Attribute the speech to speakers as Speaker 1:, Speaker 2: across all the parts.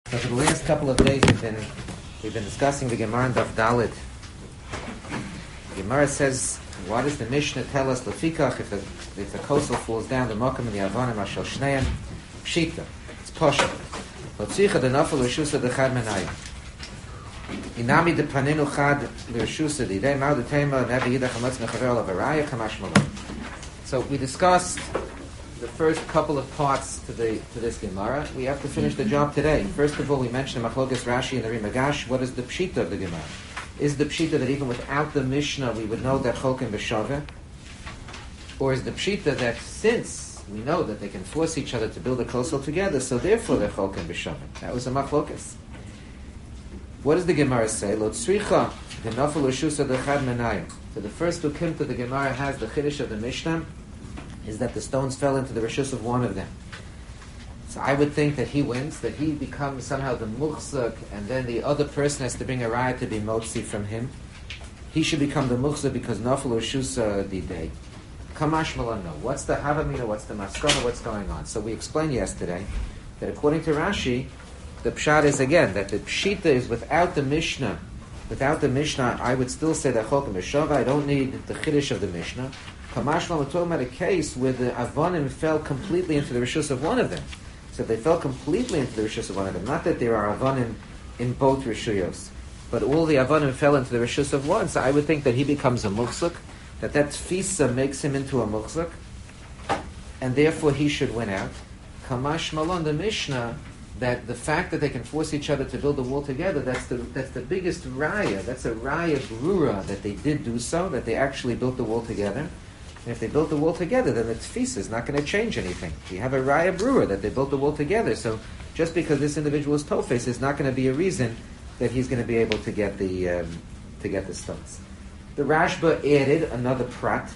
Speaker 1: So for the last couple of days we've been discussing the Gemara in Daf Dalet. The Gemara says, what does the Mishnah tell us? Lefikach, if the kosel falls down, the mokum and the avonim ashel shneim pshita. It's posher. Lotzicha the nafel l'shusa dechad menayim. Inami de paninu chad l'shusa didei ma'u de tema nevi yidach hametz mechaver l'avaraya chamash malon. So we discussed the first couple of parts to this Gemara. We have to finish the job today. First of all, we mentioned Machlokas Rashi and the Rimagash. What is the pshita of the Gemara? Is the pshita that even without the Mishnah we would know that Chokim b'shaveh? Or is the pshita that since we know that they can force each other to build a kosel together, so therefore they're Chokim b'shaveh? That was a Machlokas. What does the Gemara say? Lo tzricha v'nafel l'shusa d'chad menayim. So the first ukim that the Gemara has, the Chiddush of the Mishnah, is that the stones fell into the rishus of one of them. So I would think that he wins, that he becomes somehow the muchzak, and then the other person has to bring a raya to be motzi from him. He should become the muchzak because nafel rishus didei. Kamash malon no. What's the havamina? What's the maskana? What's going on? So we explained yesterday that according to Rashi, the pshat is again that the pshita is without the Mishnah. Without the Mishnah, I would still say that chokim b'shaveh. I don't need the chiddush of the Mishnah. Kamashma, we're talking about a case where the avonim fell completely into the rishus of one of them. So they fell completely into the rishus of one of them. Not that there are avonim in both rishuyos, but all the avonim fell into the rishus of one. So I would think that he becomes a muchzak, that tfisa makes him into a muchzak, and therefore he should win out. Kamash malon, the Mishnah, that the fact that they can force each other to build a wall together, that's the biggest raya. That's a raya brura that they did do so, that they actually built the wall together. And if they built the wall together, then the tfisa is not going to change anything. You have a raya brura that they built the wall together. So just because this individual is tofes is not going to be a reason that he's going to be able to get the stones. The Rashba added another prat.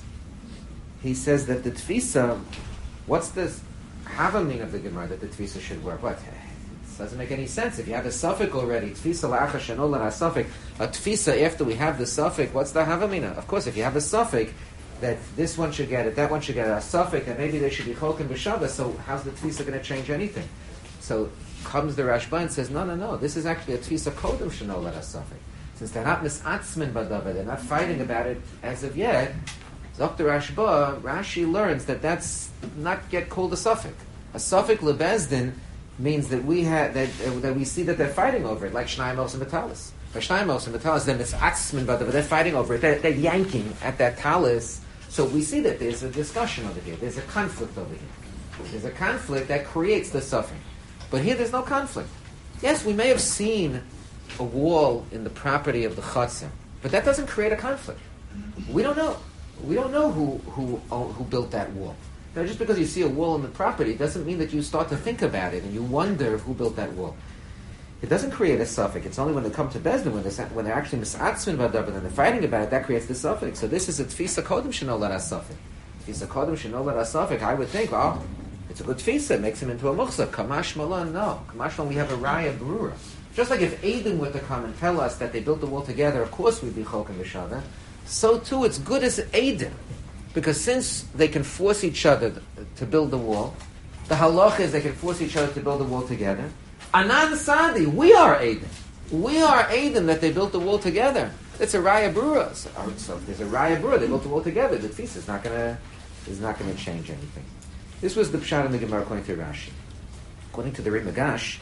Speaker 1: He says that the tfisa, what's this havaming of the Gemara that the tfisa should work? What? It doesn't make any sense. If you have a suffix already, tfisa la'acha shenol la suffix, a tfisa after we have the suffix, what's the havamina? Of course, if you have a suffix, that this one should get it, that one should get it, a suffix, and maybe there should be chokim b'shaveh, so how's the tfisa going to change anything? So comes the Rashba and says, no, this is actually a tfisa kodem shenol la suffix. Since they're not misatzmin badava, they're not fighting about it as of yet, Dr. Rashba, Rashi learns that that's not yet called a suffix. A suffix lebezdin means that we see that they're fighting over it, like Shnayim and Metalis. By Shnayim and Metalis, then it's atzmin, but they're fighting over it. They're yanking at that talis. So we see that there's a discussion over here. There's a conflict over here. There's a conflict that creates the suffering. But here there's no conflict. Yes, we may have seen a wall in the property of the Chatzim, but that doesn't create a conflict. We don't know. We don't know who built that wall. Now, just because you see a wall in the property doesn't mean that you start to think about it and you wonder who built that wall. It doesn't create a suffix. It's only when they come to Bezdin, when they're actually misatzmin v'adav and they're fighting about it, that creates the suffix. So this is a tfisa kodem shenol la suffix. Tfisa kodem shenol la suffix. I would think, it's a good tfisa. It makes him into a muchzak. Kamash malon, no. Kamash malon, we have a raya brura. Just like if Eidim were to come and tell us that they built the wall together, of course we'd be chokim b'shaveh. So too, it's good as Eidim. Because since they can force each other to build the wall, the halach is they can force each other to build the wall together. Anan Sadi, we are Eidim. We are Eidim that they built the wall together. It's a Raya Brura. So if there's a Raya Brura, they built the wall together. The tfisa is not going to change anything. This was the pshat in the Gemara according to Rashi. According to the Rimagash,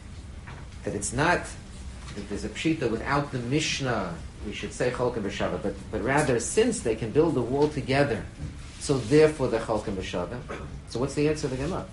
Speaker 1: that it's not that there's a pshita without the Mishnah, we should say Cholkim b'shaveh, but rather since they can build the wall together, so therefore they're Cholkim b'shaveh. So what's the answer to the Gemara?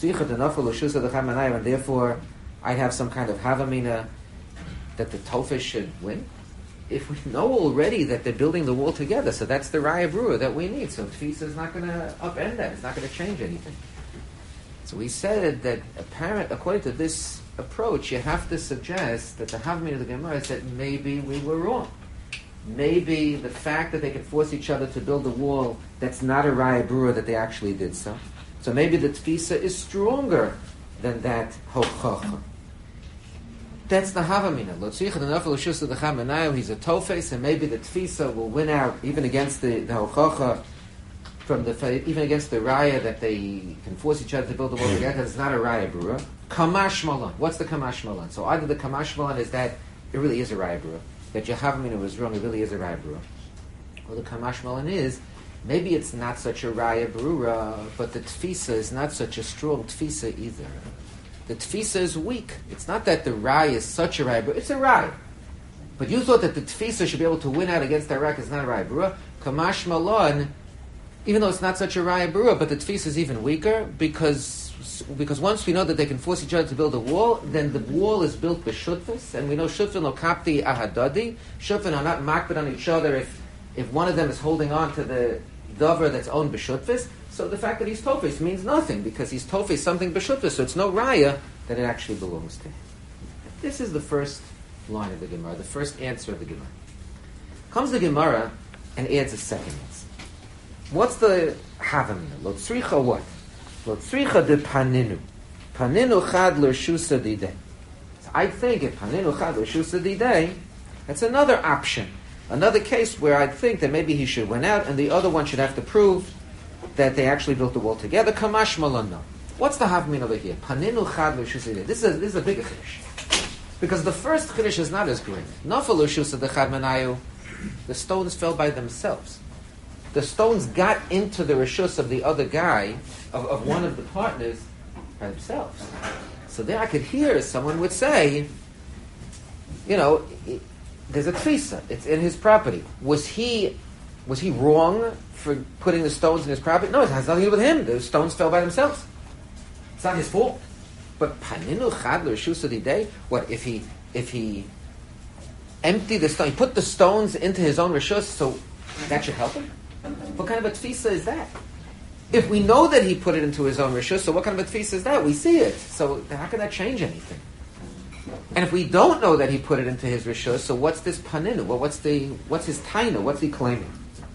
Speaker 1: And therefore I'd have some kind of havamina that the Tofes should win? If we know already that they're building the wall together, so that's the Raya Brura that we need. So Tfisa is not going to upend that. It's not going to change anything. So we said that according to this approach, you have to suggest that the havamina of the Gemara is that maybe we were wrong. Maybe the fact that they can force each other to build a wall, that's not a Raya Brura that they actually did so. So maybe the tfisa is stronger than that hochacha. That's the havamina. He's a tofes, and maybe the tfisa will win out even against the hochacha, even against the raya that they can force each other to build the wall together. It's not a raya brura. Kamash Malan. What's the Kamash Malan? So either the Kamash Malan is that it really is a Raya Brura, that Yehavamina was wrong, it really is a Raya Brura. Or the Kamash Malan is, maybe it's not such a Raya Brura, but the Tfisa is not such a strong Tfisa either. The Tfisa is weak. It's not that the Raya is such a Raya Brura, it's a Raya. But you thought that the Tfisa should be able to win out against that Raya, it's not a Raya Brura. Kamash Malan, even though it's not such a Raya Brura, but the Tfisa is even weaker, because once we know that they can force each other to build a wall, then the wall is built with shutfis, and we know shutfin lo kapti ahadadi. Shutfin are not makbid on each other if one of them is holding on to the dover that's owned b'shutfis. So the fact that he's tofes means nothing, because he's tofes something b'shutfis, so it's no raya that it actually belongs to him. This is the first line of the Gemara, the first answer of the Gemara. Comes the Gemara and adds a second answer. What's the havamina? Lo tzricha what? Lo tzricha de paninu. Paninu chad l'shusa didei. I think if paninu chad l'shusa didei, that's another option. Another case where I'd think that maybe he should win out and the other one should have to prove that they actually built the wall together. Kamash malano. What's the havamina over here? Paninu chad l'shusa didei. This is a bigger chiddush. Because the first chiddush is not as great. Nafal l'shusa dechad manayu. The stones fell by themselves. The stones got into the rishus of the other guy, of one of the partners, by themselves. So there I could hear someone would say, there's a tfisa. It's in his property. Was he wrong for putting the stones in his property? No, it has nothing to do with him. The stones fell by themselves. It's not his fault. But paninu chad l'rishus didei. What if he emptied the stone? He put the stones into his own rishus, so that should help him. What kind of a tfisa is that? If we know that he put it into his own rishus, so what kind of a tfisa is that? We see it. So how can that change anything? And if we don't know that he put it into his rishus, so what's this paninu? Well, what's his taina? What's he claiming?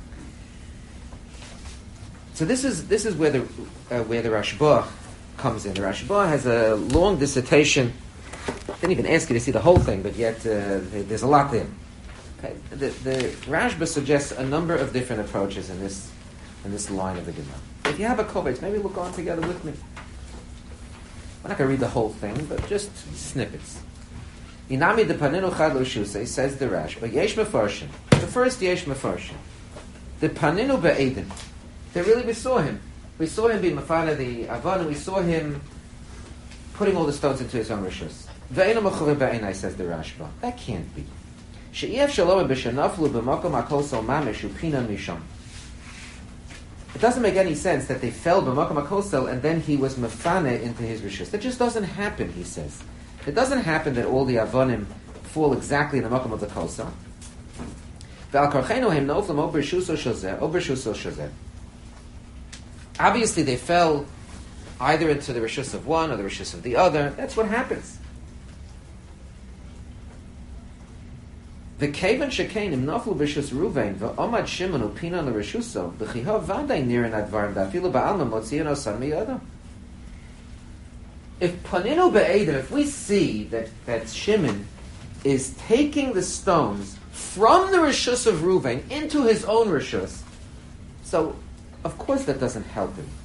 Speaker 1: So this is where the Rashba comes in. The Rashba has a long dissertation. I didn't even ask you to see the whole thing, but yet there's a lot there. Okay. The Rashba suggests a number of different approaches in this line of the Gemara. If you have a kovetz, maybe look on together with me. I'm not going to read the whole thing, but just snippets. Inami de paninu chad lo shusei, says the Rashba. Yesh mefarshim. The first yesh mefarshim. The paninu be'edim. We saw him. We saw him be mafana the avan, and we saw him putting all the stones into his own rishus. Ve'enu mechuver be'enai, says the Rashba. That can't be. She'ef shalom b'shenaflu b'makom hakol sol mamish upinan misham. It doesn't make any sense that they fell b'makom hakol sol and then he was mafane into his rishus. That just doesn't happen, he says. It doesn't happen that all the avonim fall exactly in the makom of the kol sol. Ve'al karchenu hem noflam o b'rishuso shazeh. Obviously, they fell either into the rishus of one or the rishus of the other. That's what happens. The Kevan Shekainim Naflu Bishus Ruvain Omad Shimon Upina L'Rishuso B'chihav Vaday Nirin Advarim Dafilu Ba'alma Motziano San Miyada. If Paninu Be'edim, if we see that Shimon is taking the stones from the Rishus of Ruvain into his own Rishus, so of course that doesn't help him.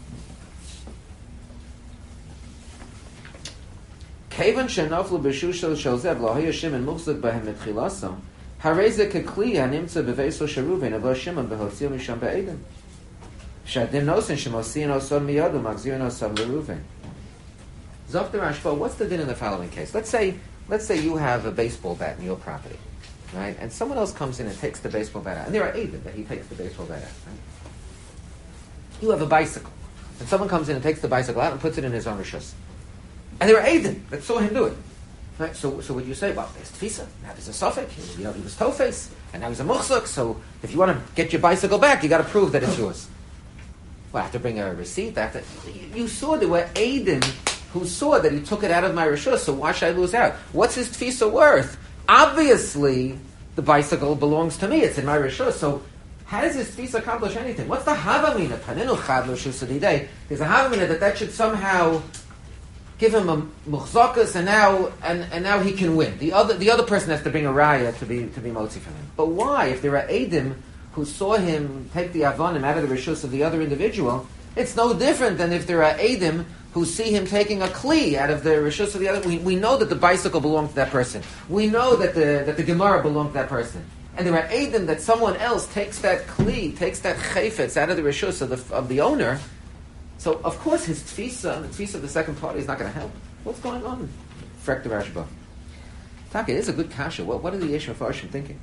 Speaker 1: Kevan Shenaflu B'Shusho Shalzev L'Hoya Shimon Muchzak B'hem Etchilasam. Hareze kekli hanimtza beveso sheruven avo Shimon behotzio misham be'edem. Shadim nosen shemosian oson miyadu magzirin oson leruven. Zok the Rashba, what's the din in the following case? Let's say you have a baseball bat in your property, right? And someone else comes in and takes the baseball bat out, and there are edom that he takes the baseball bat out. Right? You have a bicycle, and someone comes in and takes the bicycle out and puts it in his own rishus, and there are edom that saw him do it. Right, so would you say, well, there's tfisa, now there's a suffix, he was tofes, and now he's a muchzuk, so if you want to get your bicycle back, you got to prove that it's yours. Well, I have to bring a receipt. You saw there were Aiden who saw that he took it out of my rishus, so why should I lose out? What's his tfisa worth? Obviously, the bicycle belongs to me, it's in my rishus, so how does his tfisa accomplish anything? What's the havamina? Paninu chad lo shusadidei. There's a havamina that should somehow give him a muchzakas, and now he can win. The other person has to bring a raya to be motzi from him. But why? If there are edim who saw him take the avonim out of the rishus of the other individual, it's no different than if there are edim who who see him taking a kli out of the rishus of the other. We know that the bicycle belonged to that person. We know that the Gemara belonged to that person. And there are Eidim that someone else takes that kli, takes that chayfetz out of the rishus of the owner. So, of course, his tfisa, the tfisa of the second party, is not going to help. What's going on? Frek the Rashba. Taka, it is a good kasha. What are the Yesh Mefarshim thinking?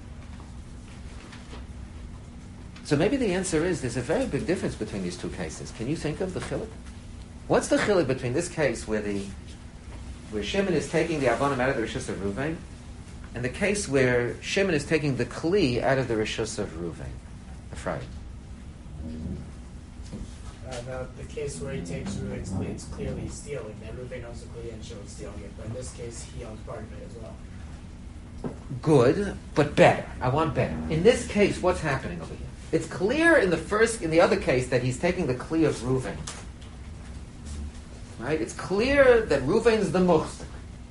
Speaker 1: So maybe the answer is there's a very big difference between these two cases. Can you think of the chiluk? What's the chiluk between this case where Shimon is taking the Avonim out of the Rishus of Ruvain, and the case where Shimon is taking the Kli out of the Rishus of Ruvain? Ephraim.
Speaker 2: The case where he takes Ruvain's Kli, it's clearly stealing. That Ruvain owns the Kli and Shimon's stealing it. But in this case, he owns part of it as well.
Speaker 1: Good, but better. I want better. In this case, what's happening over here? It's clear in the other case that he's taking the Kli of Ruvain. Right? It's clear that Ruvain is the muhsik.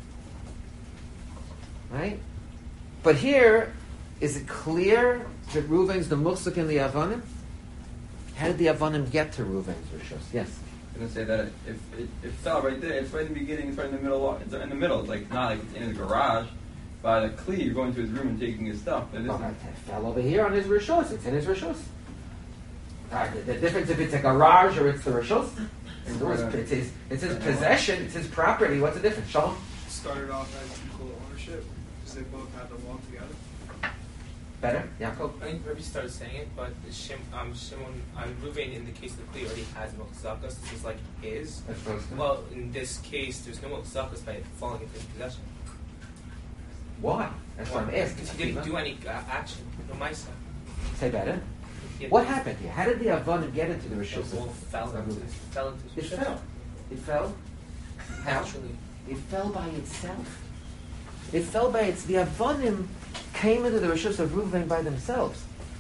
Speaker 1: Right? But here, is it clear that Ruvain's the muhsik in the Avanim? How did the Avanim get to Ruvain's Rishus? Yes?
Speaker 3: I'm going to say that if it fell right there, it's right in the beginning, it's right in the middle. It's in the middle. It's like not like it's in the garage. By the Kli, you're going to his room and taking his stuff. It
Speaker 1: fell over here on his Rishus. It's in his Rishus. The difference if it's a garage or it's the Rishus. It's his possession. It's his property. What's the difference? Shalom?
Speaker 4: Started off as equal ownership because they both had them all together.
Speaker 1: Better? Yaakov?
Speaker 5: I think Rebbe started saying it, but Shimon Ruvain in the case of the Kli already has Milchzakas. This is like his. Well, in this case, there's no Milchzakas by it falling into his possession.
Speaker 1: Why? That's what I'm asking.
Speaker 5: Because he didn't do any action. No Maisa.
Speaker 1: Say better. What happened here? How did the Avanim get into the Rishus?
Speaker 5: The wall fell into his
Speaker 1: It fell. It fell? How?
Speaker 5: Naturally.
Speaker 1: It fell by itself. The Avanim came into the Rishus of Ruvain by themselves.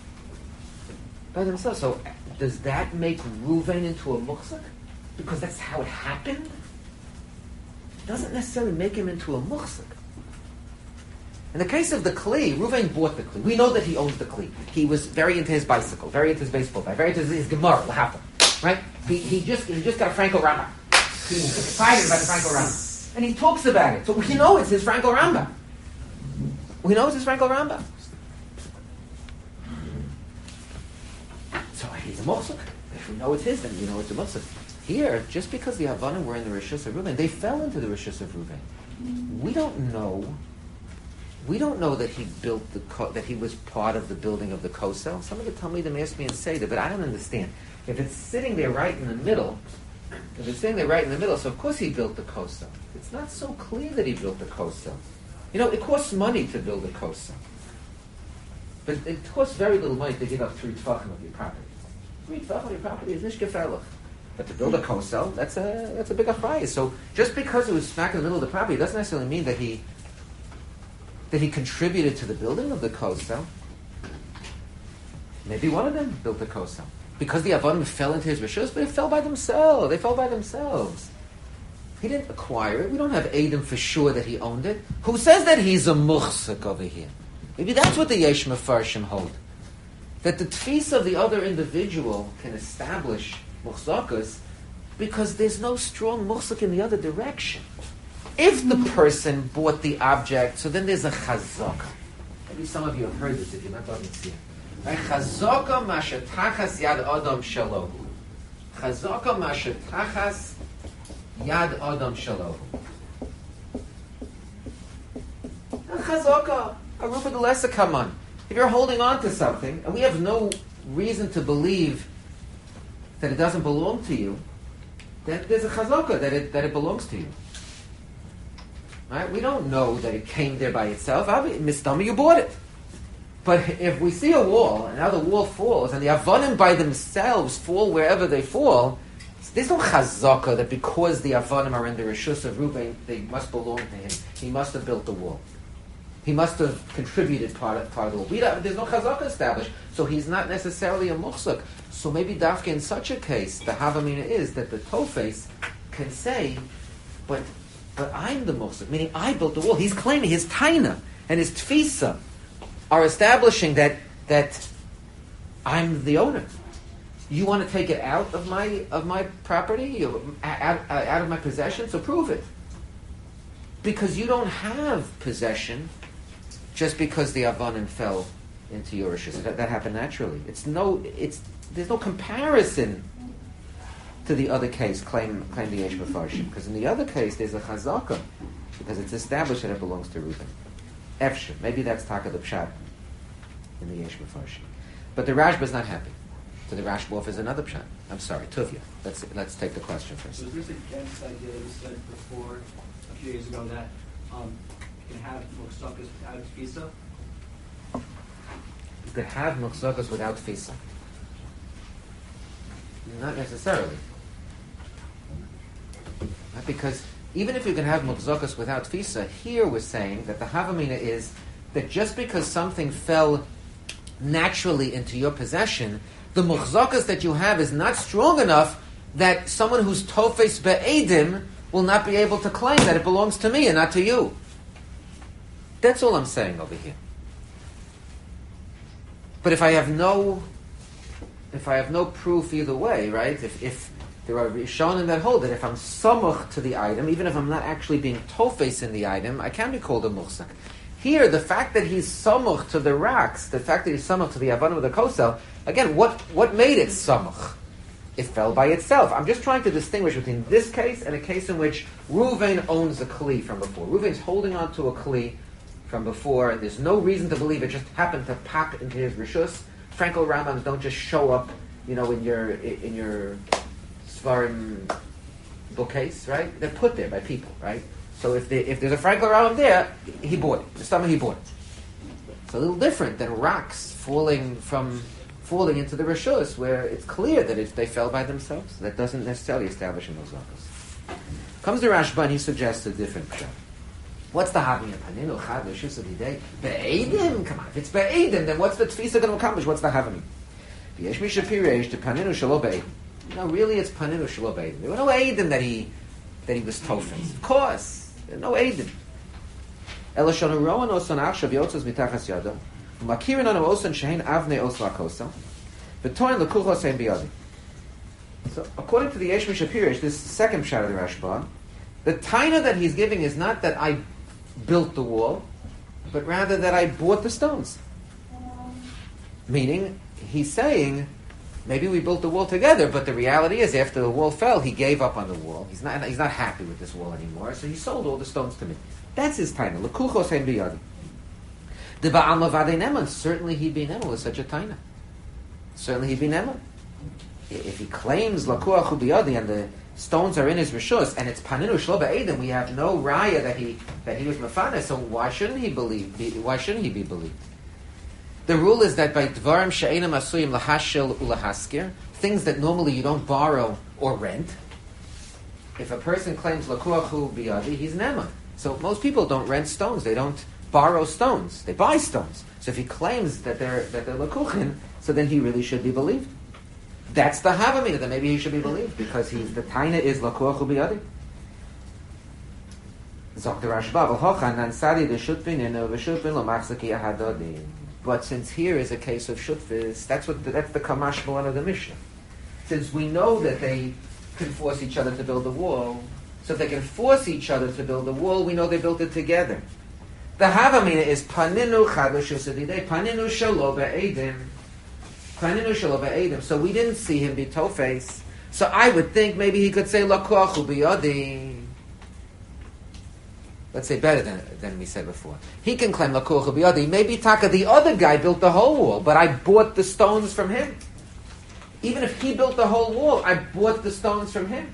Speaker 1: So, does that make Ruvain into a muhsik? Because that's how it happened? It doesn't necessarily make him into a muhsik. In the case of the Kli, Ruvain bought the Kli. We know that he owns the Kli. He was very into his bicycle, very into his baseball bat, very into his Gemara, L'Hafel. Right? He just got a Franco Rambam. He's excited about the Franco Rambam. And he talks about it. So we know it's his Franco Rambam. So he's a Mosuk. If we know it's his, then we know it's a Mosuk. Here, just because the Avanim were in the Rishus of Ruvain, they fell into the Rishus of Ruvain. We don't know that he built that he was part of the building of the Kosel. Some of the Talmidim asked me and say that, but I don't understand. If it's sitting there right in the middle, so of course he built the Kosel. It's not so clear that he built the Kosel. It costs money to build a Kosel. But it costs very little money to give up 3 tefachim of your property. 3 tefachim of your property is nicht gefährlich. But to build a Kosel, that's a big price. So just because it was smack in the middle of the property doesn't necessarily mean that he contributed to the building of the Kosel. Maybe one of them built the Kosel. Because the Avanim fell into his Rishus, but it fell by themselves. They fell by themselves. He didn't acquire it. We don't have Adam for sure that he owned it. Who says that he's a muhsik over here? Maybe that's what the Yesh Mefarshim hold. That the tfis of the other individual can establish muhsakas because there's no strong muhsik in the other direction. If the person bought the object, so then there's a chazaka. Maybe some of you have heard this if you're not talking to it. Chazaka mashetachas yad adam shalohu. Chazaka mashetachas yad adam shalohu. Chazaka, a rupa de lesa kaman. If you're holding on to something, and we have no reason to believe that it doesn't belong to you, then there's a chazaka that it belongs to you. Right? We don't know that it came there by itself. Mistama, you bought it. But if we see a wall, and now the wall falls, and the Avanim by themselves fall wherever they fall, there's no chazaka that because the Avanim are in the Rishus of Ruvain, they must belong to him. He must have built the wall. He must have contributed part of the wall. There's no chazaka established, so he's not necessarily a muhsik. So maybe dafka in such a case, the havamina is that the tofes can say, but I'm the muhsik, meaning I built the wall. He's claiming his taina and his tfisa are establishing that I'm the owner. You want to take it out of my property, out of my possession? So prove it. Because you don't have possession just because the Avanim fell into your rishus. That happened naturally. There's no comparison to the other case, claim the Yesh Mefarshim. Because in the other case, there's a chazaka, because it's established that it belongs to Reuben. Efshir. Maybe that's Taka the Pshat in the Yesh Mefarshim. But the Rashba is not happy. So the Rashba offers another Pshat. I'm sorry, Tuvia. Let's take the question first.
Speaker 6: So is this against the idea that you said before a few years ago that you can have muhsakas without tfisa?
Speaker 1: You could have muhsakas without tfisa. Not necessarily. Not because even if you can have muhsakas without tfisa, here we're saying that the havamina is that just because something fell naturally into your possession, the muhzakas that you have is not strong enough that someone who's tofes be'edim will not be able to claim that it belongs to me and not to you. That's all I'm saying over here. But if I have no proof either way, right? If there are Rishonim that hold that if I'm samuch to the item, even if I'm not actually being tofes in the item, I can be called a muhzak. Here, the fact that he's samuch to the rocks, the fact that he's samuch to the avanim of the kosel, again, what made it samuch? It fell by itself. I'm just trying to distinguish between this case and a case in which Reuven owns a kli from before. Reuven's holding on to a kli from before. There's no reason to believe it just happened to pop into his rishus. Frankel Rambams don't just show up, in your Svarim bookcase, right? They're put there by people, right? So if there's a Frankel Rambam there, he bought it. The stomach he bought it. It's a little different than rocks falling into the rishus, where it's clear that they fell by themselves. That doesn't necessarily establish in those zakos. Comes the Rashba and he suggests a different pshat. What's the havamina? Paninu chad rishus adidei be'edim. Come on, if it's be'edim, then what's the tfisa going to accomplish? What's the havamina? V'yesh mi shapiresh to paninu shelo be'edim. No, really, it's paninu shelo be'edim. There were no edim that he was tofes. Of course, there were no edim. Ela shonu roan oson achshav yotzos mitachas yado. Makirin on oson shein avnei osla kosa. V'toin lekuchos ein biyadi. So, according to the Yesh Mishapirish, this second pshat of the Rashba, the taina that he's giving is not that I built the wall, but rather that I bought the stones. Meaning, he's saying, maybe we built the wall together, but the reality is, after the wall fell, he gave up on the wall. He's not happy with this wall anymore, so he sold all the stones to me. That's his taina. Lekuchos ein biyadi. The Ba'al Mavadei Neman, certainly he'd be Neman with such a taina. Certainly he'd be Neman. If he claims Lakuach Biyadi and the stones are in his rishus and it's Paninu Shlo Be'edim, we have no raya that he was Mefana, so why shouldn't he be believed? The rule is that by Dvarim She'enam Asuyim Lahashil Ulahaskir, things that normally you don't borrow or rent, if a person claims Lakuach Biyadi, he's Neman. So most people don't rent stones, they don't borrow stones, they buy stones. So if he claims that they're Lakuchin, so then he really should be believed. That's the havamina, that maybe he should be believed, because the taina is lakuach biyadi. Zok the Rashba, v'hochan nansadi the shutfin inu v'shutfin lo machzaki ahadodi. But since here is a case of shutfis, that's the kamash malan of the Mishnah. Since we know that they can force each other to build a wall, so if they can force each other to build a wall, we know they built it together. The havamina is paninu chadashus adidei, paninu shalo be'edim. So we didn't see him be tofes. So I would think maybe he could say lakuach biyadi. Let's say better than we said before. He can claim lakuach biyadi. Maybe Taka, the other guy, built the whole wall, but I bought the stones from him. Even if he built the whole wall, I bought the stones from him.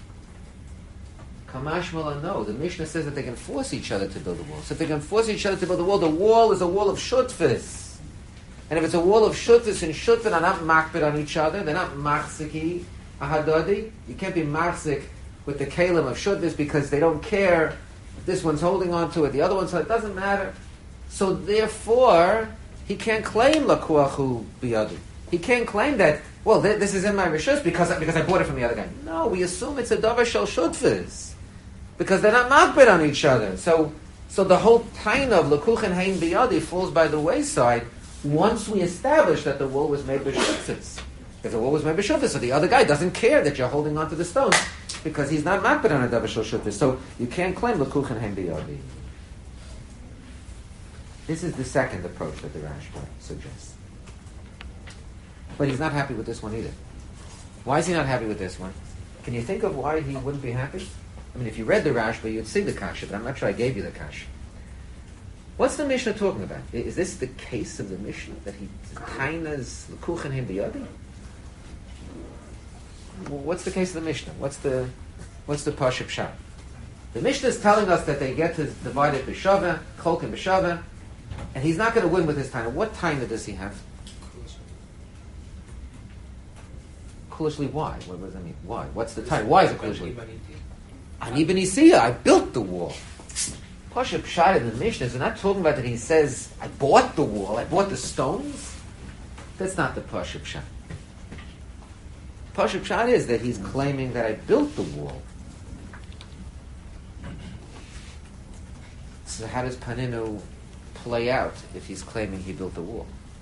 Speaker 1: Kamash Mala, no. The Mishnah says that they can force each other to build a wall. So if they can force each other to build a wall is a wall of shutfis. And if it's a wall of shutfis and shutfin are not makbid on each other, they're not machziki ahadodi. You can't be machzik with the kalim of shutfis because they don't care if this one's holding on to it, the other one's it doesn't matter. So therefore, he can't claim lakuachu biyadi. He can't claim that, well, this is in my rishus because I bought it from the other guy. No, we assume it's a davar shel shutfis because they're not makbid on each other. So the whole taina of lakuchen hein biyadi falls by the wayside once we establish that the wall was made with shutfis. Because the wall was made b'shuvah, so the other guy doesn't care that you're holding onto the stones because he's not makbid on a davar shel shuvah. So you can't claim l'kuchen hem biyadi. This is the second approach that the Rashba suggests. But he's not happy with this one either. Why is he not happy with this one? Can you think of why he wouldn't be happy? I mean, if you read the Rashba, you'd see the kasha, but I'm not sure I gave you the kasha. What's the Mishnah talking about? Is this the case of the Mishnah? That he tainas l'kuchen hem biyadi? What's the case of the Mishnah? What's the Pashup Pshat? The Mishnah is telling us that they get to divide it b'shavah, cholkin b'shavah, and he's not going to win with his taina. What taina does he have? Kulishli, why? What does that mean? Why? What's the taina? Why is it kulishli? Ani b'nisiya, I built the wall. Pashup Pshat in the Mishnah is not talking about that he says, I bought the wall, I bought the stones. That's not the Pashup Pshat. Pashup Pshat is that he's claiming that I built the wall. So how does Paninu play out if he's claiming he built the wall?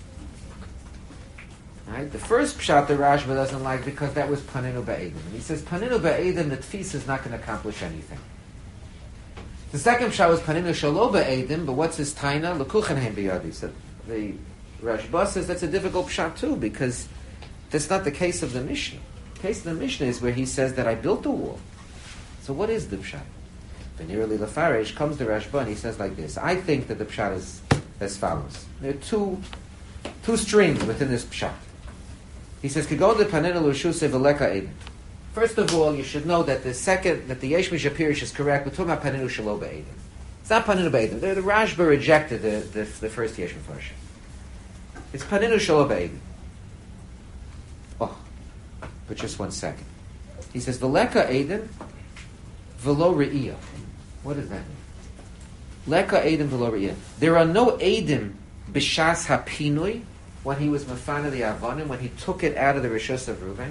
Speaker 1: Right? The first Pshat the Rashba doesn't like because that was Paninu Ba'edim. He says Paninu Ba'edim, the Tfis is not going to accomplish anything. The second Pshat was Paninu Shalo Ba'edim, but what's his taina? L'kuchen hem biyadi. So the Rashba says that's a difficult Pshat too because that's not the case of the Mishnah. The case of the Mishnah is where he says that I built the wall. So what is the Pshat? Benirli Lefarish comes to Rashba and he says like this. I think that the Pshat is as follows. There are two streams within this Pshat. He says, Kigod de Paninu L'Shuse V'Leka Eden. First of all, you should know that the Yesh Mishapirish is correct. We're talking about Paninu Shalo Ba'edim. It's not Paninu Ba'edim. The Rashba rejected the first Yesh Mishapirish. It's Paninu Shalo Ba'edim. Oh, but just 1 second. He says, V'Leka Eden V'Lo Re'iyah. What does that mean? Leka Edim V'Lo Re'iyah. There are no Edim B'Shas HaPinui when he was Mefana the Avanim, when he took it out of the Rishus of Reuven.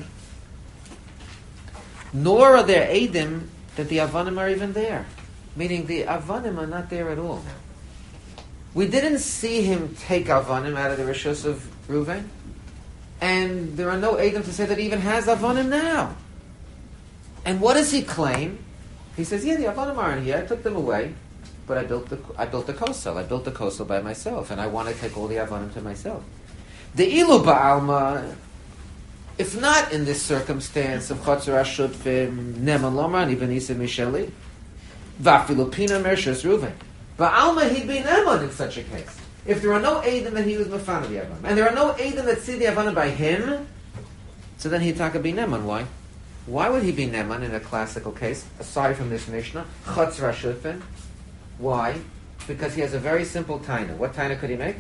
Speaker 1: Nor are there Edim that the Avanim are even there. Meaning the Avanim are not there at all now. We didn't see him take Avanim out of the Rishus of Reuven. And there are no Edim to say that he even has Avanim now. And what does he claim? He says, yeah, the Avanim aren't here. I took them away. But I built the kosel. I built the kosel by myself. And I want to take all the Avanim to myself. The ilu ba'alma, if not in this circumstance of Chatzar HaShutfim, Neman Lomar, Ibn Isa Misheli, Vafilu Pina Mershus Reuven. Ba'alma, he'd be Neman in such a case. If there are no Eidim, then he was Mefana the Avanim. And there are no Eidim that see the Avanim by him, so then he'd talk about Neman. Why? Why would he be Neman in a classical case, aside from this Mishnah? Chatzar HaShutfim. Why? Because he has a very simple taina. What taina could he make?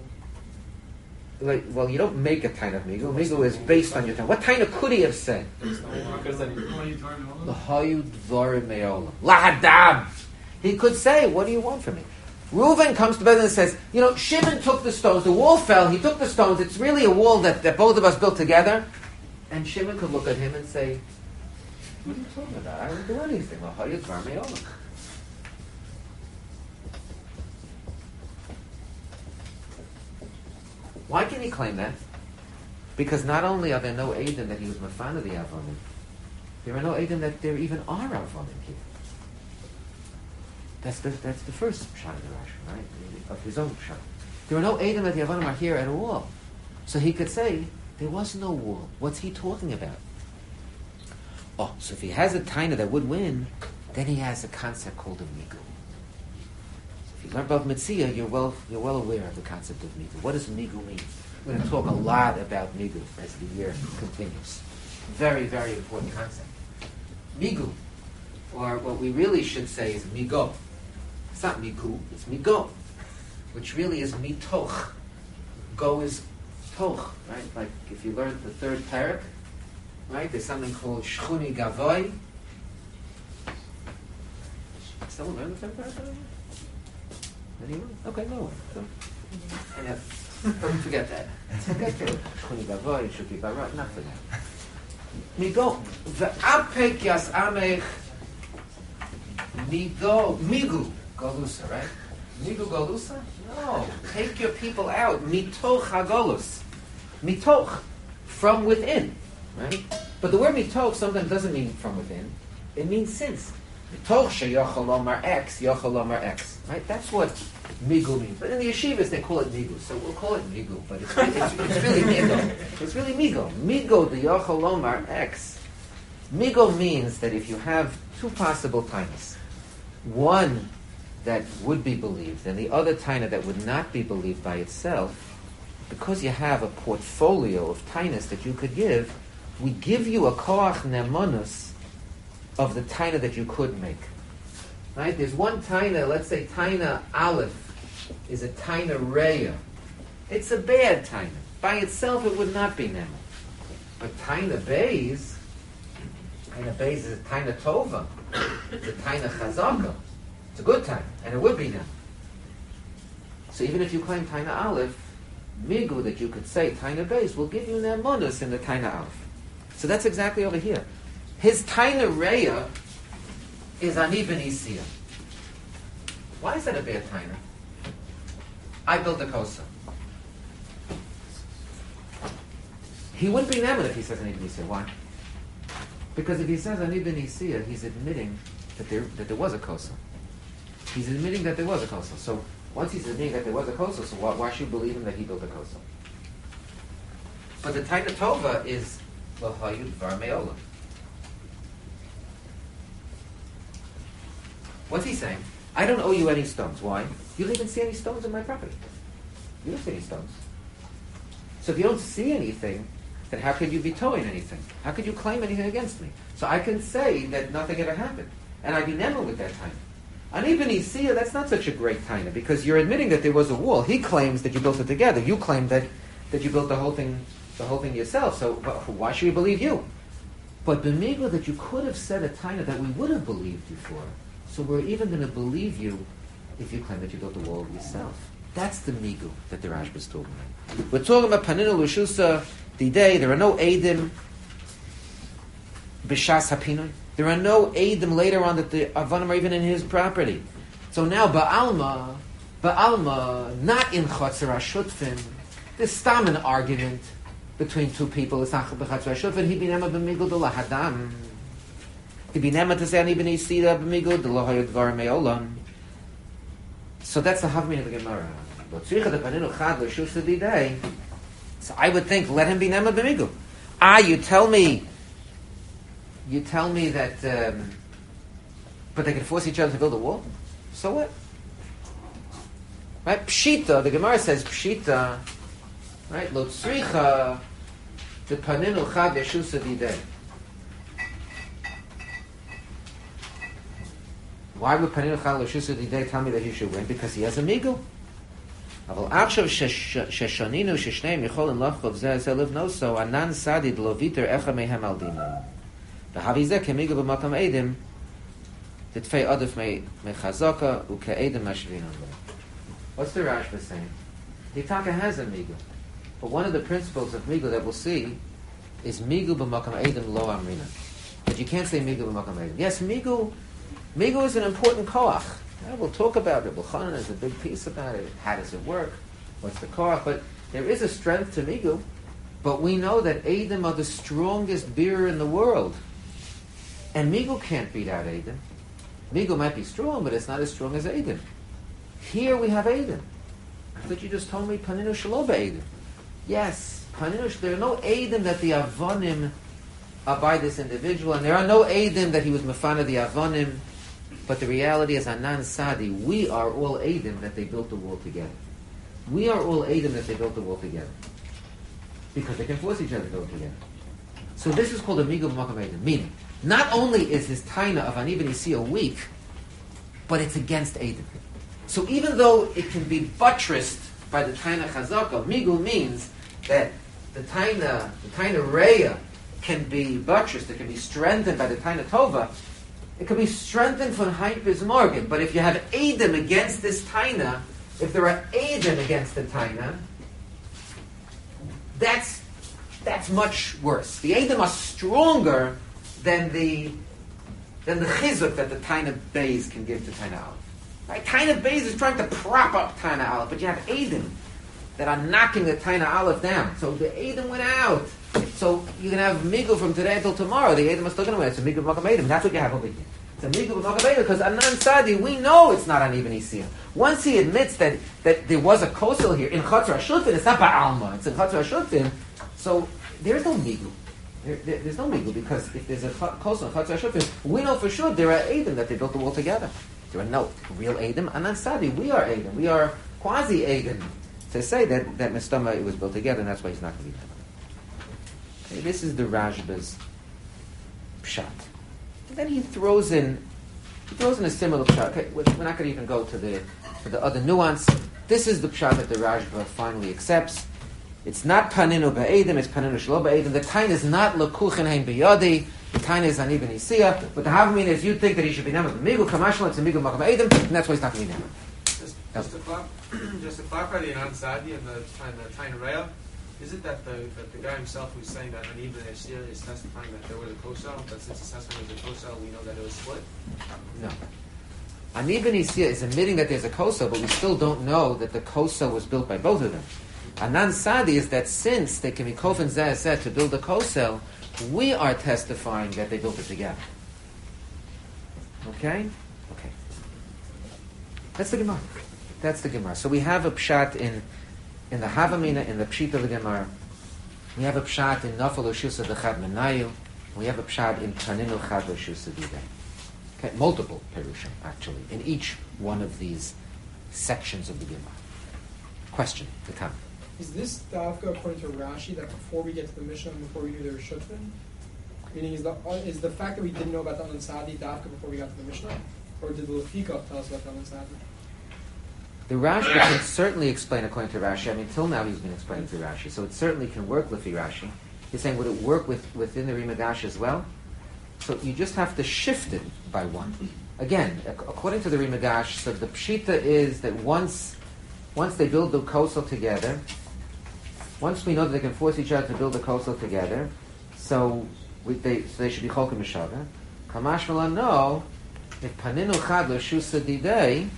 Speaker 1: Well, you don't make a taina of migu. Migu is based on your taina. What taina could he have said? L'hayu dvarim me'olam. Lahadab. He could say, what do you want from me? Reuven comes to bed and says, Shimon took the stones. The wall fell. He took the stones. It's really a wall that both of us built together. And Shimon could look at him and say, what are you talking about? I didn't do anything. L'hayu dvarim me'olam. Why can he claim that? Because not only are there no Eidim that he was Mefana the Avanim, there are no Eidim that there even are Avanim here. That's the first Pshat of the Rashi, right? Of his own Pshat. There are no Eidim that the Avanim are here at all. So he could say, there was no wall. What's he talking about? Oh, so if he has a taina that would win, then he has a concept called a migu. If you learn about Mitzvah, you're well aware of the concept of migu. What does migu mean? We're going to talk a lot about migu as the year continues. Very, very important concept. Migu, or what we really should say is migo. It's not migu, it's migo, which really is mitoch. Go is toch, right? Like if you learn the third parak, right? There's something called shchuni gavoy. Someone learn the third parak? Anyone? Okay, no one. So, forget that. Forget that. Shchuni gavoy should be barat. Not for that. Migo ve'apek yas amech migu galusa, right? Migu galusa? No. Take your people out. Mitoch hagolus. Mitoch. from within, right? But the word mitoch sometimes doesn't mean from within. It means since. Mitoch sheyochel lomar X, yochel lomar X. Right? That's what migu means. But in the yeshivas they call it migu, so we'll call it migu. But it's really migo. It's really migo. Migo the yochel lomar X. Migo means that if you have two possible tainas, one that would be believed and the other taina that would not be believed by itself, because you have a portfolio of tainas that you could give, we give you a koach nemanus of the taina that you could make. Right? There's one taina, let's say taina aleph is a taina reya. It's a bad taina. By itself it would not be nema. But taina beis is a taina tova. It's a taina chazaka. It's a good taina, and it would be nema. So even if you claim taina aleph, migu that you could say taina beis will give you nemanus in the taina aleph. So that's exactly over here. His taina reya is ani ben Isiya. Why is that a bad taina? I built a kosa. He wouldn't be neman if he says ani ben Isiya. Why? Because if he says ani ben Isiya, he's admitting that there was a kosa. He's admitting that there was a kosa. So once he's admitting that there was a kosa, so why should you believe him that he built a kosa? But the taina tova is l'hayud var me'olam. What's he saying? I don't owe you any stones. Why? You don't even see any stones in my property. You don't see any stones. So if you don't see anything, then how could you be towing anything? How could you claim anything against me? So I can say that nothing ever happened. And I'd be never with that taina. And even Isiya, that's not such a great taina, because you're admitting that there was a wall. He claims that you built it together. You claim that you built the whole thing yourself. So why should we believe you? But b'migu that you could have said a taina that we would have believed you for. So we're even going to believe you if you claim that you built the wall yourself. That's the migu that the Rashba is talking about. We're talking about paninu l'shusa didei. There are no eidim b'shas hapinoi. There are no eidim later on that the avanim are even in his property. So now ba'alma, not in chatzar hashutfim. There's stam an argument between two people. It's not b'chatzar hashutfim. He binema b'migu d'lahadam. He binema to say ani ben Isiya b'migu d'lohayod var me'olam. So that's the havmin of the Gemara. So I would think, let him be nema b'migu. You tell me that, but they can force each other to build a wall? So what? Right? Pshita, the Gemara says pshita, right? Lo tzricha, the paninu chad yeshusa didei. Why would paninu chad yeshusa didei tell me that he should win? Because he has a migu. אבל עכשיו ששנינו ששניהם יכולים לחוב זה לבנו, so ענן סדיד לא ויתר אחד מהם על דינו. והבי זה כמיגו במקום עדים, תתפי עודף מחזקה וכעדם משווין. What's the Rashba saying? Hitaka has a migu. But one of the principles of migu that we'll see is migu b'makam edim lo amrina. But you can't say migu b'makam edim. Yes, migu is an important koach. We'll talk about it. B'chanan is a big piece about it. How does it work? What's the koach? But there is a strength to migu. But we know that edim are the strongest beer in the world. And migu can't beat out edim. Migu might be strong, but it's not as strong as edim. Here we have edim. I thought you just told me paninu shelo be'edim. Yes, paninu. There are no edim that the avonim are by this individual, and there are no edim that he was mefana the avonim. But the reality is, Anan Sadi, we are all edim that they built the wall together. We are all edim that they built the wall together because they can force each other to build together. So this is called a migu b'makam edim. Meaning, not only is his taina of ani ben Isiya weak, but it's against edim. So even though it can be buttressed by the taina chazaka, migu means that the taina reya can be buttressed, it can be strengthened by the taina tova. It can be strengthened from hypers morgan. But if you have edim against this taina, if there are edim against the taina, that's much worse. The edim are stronger than the chizuk that the taina beis can give to taina aleph. Right? Taina beis is trying to prop up taina aleph, but you have edim that are knocking the taina aleph down. So the edim went out. So you can have Migu from today until tomorrow. The Edom are still going to win. It's a Migu b'makam Edom. That's what you have over here. It's a Migu b'makam Edom because Anan Sadi, we know it's not an even Isiyah. Once he admits that there was a kosel here in Chatzar HaShutfin, it's not Ba'alma. It's in Chatzar HaShutfin. So there's no Migu. There's no Migu because if there's a kosel in Chatzar HaShutfin, we know for sure there are Edom that they built the wall together. There are no real Edom. Anan Sadi, we are Edom. We are quasi Edom. To say that Mistama it was built together, and that's why he's not going to be there. Okay, this is the Rashba's pshat. And then he throws in a similar pshat. Okay, we're not going to even go to the other nuance. This is the pshat that the Rashba finally accepts. It's not paninu ba'edim, it's paninu shelo ba'edim. The tain is not lekuchen hein b'yadi. The tain is an even isiyah. But the havmin is you think that he should be named b'migu kamashal. It's a migu makam ba'edim, and that's why he's not going to be named.
Speaker 4: Just to clarify the Anan Sadi and the Tain Raya, is it that the guy himself who's saying that an Ibn Ashir is testifying that there was a kosel, but since his testimony was a kosel, we know that it was split?
Speaker 1: No. An Ibn Isiyah is admitting that there's a kosel, but we still don't know that the kosel was built by both of them. Anan Sadi is that since they can be kofen zeh to build a kosel, we are testifying that they built it together. Okay? Okay. That's the Gemara. That's the Gemara. So we have a pshat in the Havamina, in the Pshita of the Gemara. We have a pshat in Nafal Oshusa Dechad Menayu. We have a pshat in Taninu Chad Oshusa Didei. Okay, multiple Perushim, actually, in each one of these sections of the Gemara. Question, the time.
Speaker 7: Is this Davka according to Rashi that before we get to the Mishnah and before we do the Shutfin? Meaning, is the fact that we didn't know about the Anan Sadi Davka before we got to the Mishnah? Or did the Lefika tell us about the Anan Sadi?
Speaker 1: The Rashi can certainly explain according to Rashi. I mean, till now he's been explaining to Rashi, so it certainly can work Lefi Rashi. He's saying, would it work within the Rimadash as well? So you just have to shift it by one. Again, according to the Rimadash, so the Pshita is that once they build the kosel together, once we know that they can force each other to build the kosel together, so they should be Cholkim Meshava. Kamash Mala, no, if Paninu Chad L'Shusa Didei,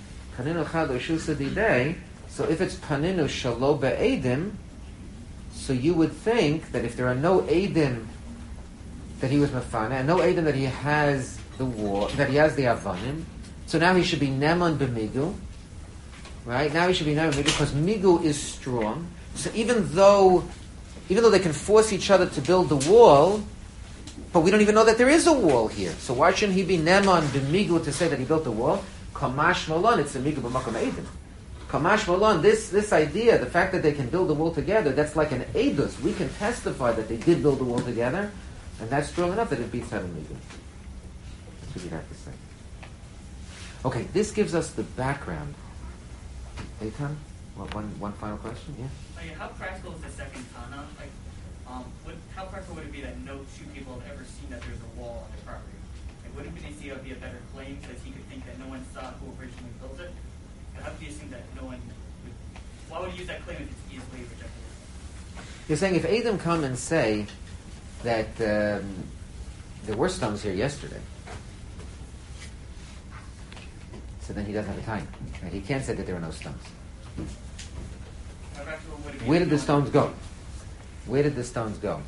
Speaker 1: so if it's paninu shalo be'edim, so you would think that if there are no edim that he was mafana, and no edim that he has the war, that he has the avanim, so now he should be neman b'migu, right? Now he should be neman b'migu because migu is strong. So even though they can force each other to build the wall, but we don't even know that there is a wall here. So why shouldn't he be neman b'migu to say that he built the wall? Kamash Malon, it's a migu b'makam edim. Kamash Malon, this idea, the fact that they can build the wall together, that's like an edus. We can testify that they did build the wall together, and that's strong enough that it beats having migu. That's what you have to say. Okay, this gives us the background. Eitan, one final question? Yeah.
Speaker 8: Okay, how practical is the second Tana? Like, how practical would it be that no two people have ever seen that there's a wall on the property? Wouldn't B'nai be a better claim because he could think that no one saw who originally built it? And how could you assume that no one would... Why would you use that claim if it's easily rejected?
Speaker 1: You're saying if Adam come and say that there were stones here yesterday, so then he doesn't have a time. Right? He can't say that there were no stones. Where did the stones go? Where did the stones go?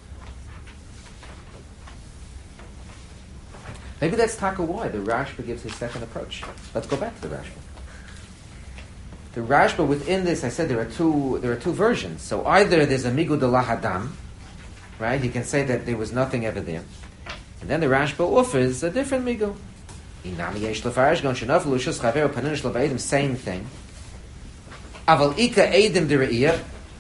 Speaker 1: Maybe that's taka why the Rashba gives his second approach. Let's go back to the Rashba. The Rashba within this, I said there are two versions. So either there's a migu de lahadam, right? He can say that there was nothing ever there, and then the Rashba offers a different migu. Same thing. Aval ika edim dereiyah.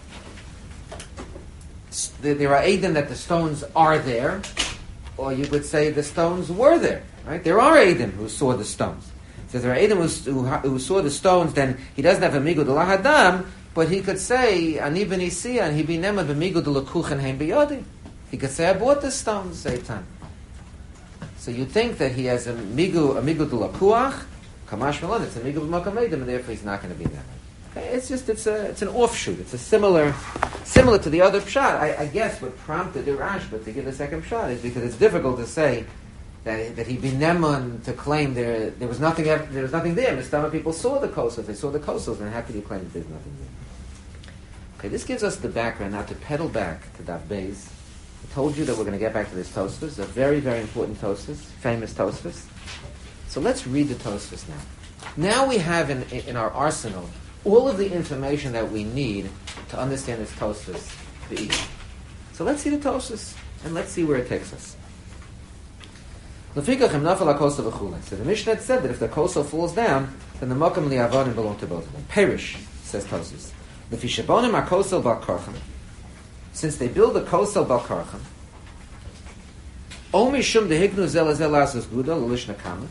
Speaker 1: There are edim that the stones are there. Or you could say the stones were there, right? There are Eidim who saw the stones. So if there are Eidim who saw the stones, then he doesn't have a migu de lahadam, but he could say, Ani ben Isiyah, and he be nemad b'migu de lekuchen heim b'yodi. He could say, I bought the stones, Eitan. So you think that he has a migu de lakuach, kamash malon, it's a migu b'makam Eidim, and therefore he's not going to be nemad. Okay? It's an offshoot. It's a similar to the other pshat. I guess what prompted the Rashba to give the second pshat is because it's difficult to say that he'd be neman to claim there was nothing there. Mistama people saw the kosels. They saw the kosels, and how could you claim that there's nothing there? Okay, this gives us the background now to pedal back to Daf Beis I told you that we're going to get back to this Tosfos, a very, very important Tosfos, famous Tosfos. So let's read the Tosfos now. Now we have in our arsenal all of the information that we need to understand this Tosfos. So let's see the Tosfos, and let's see where it takes us. So the Mishnah said that if the kosel falls down, then the makam and the avonim belong to both of them. Perish, says Tosfos. Since they build a kosel bal karchem, omishum dehignu zel zel asas guda l'lishna kama.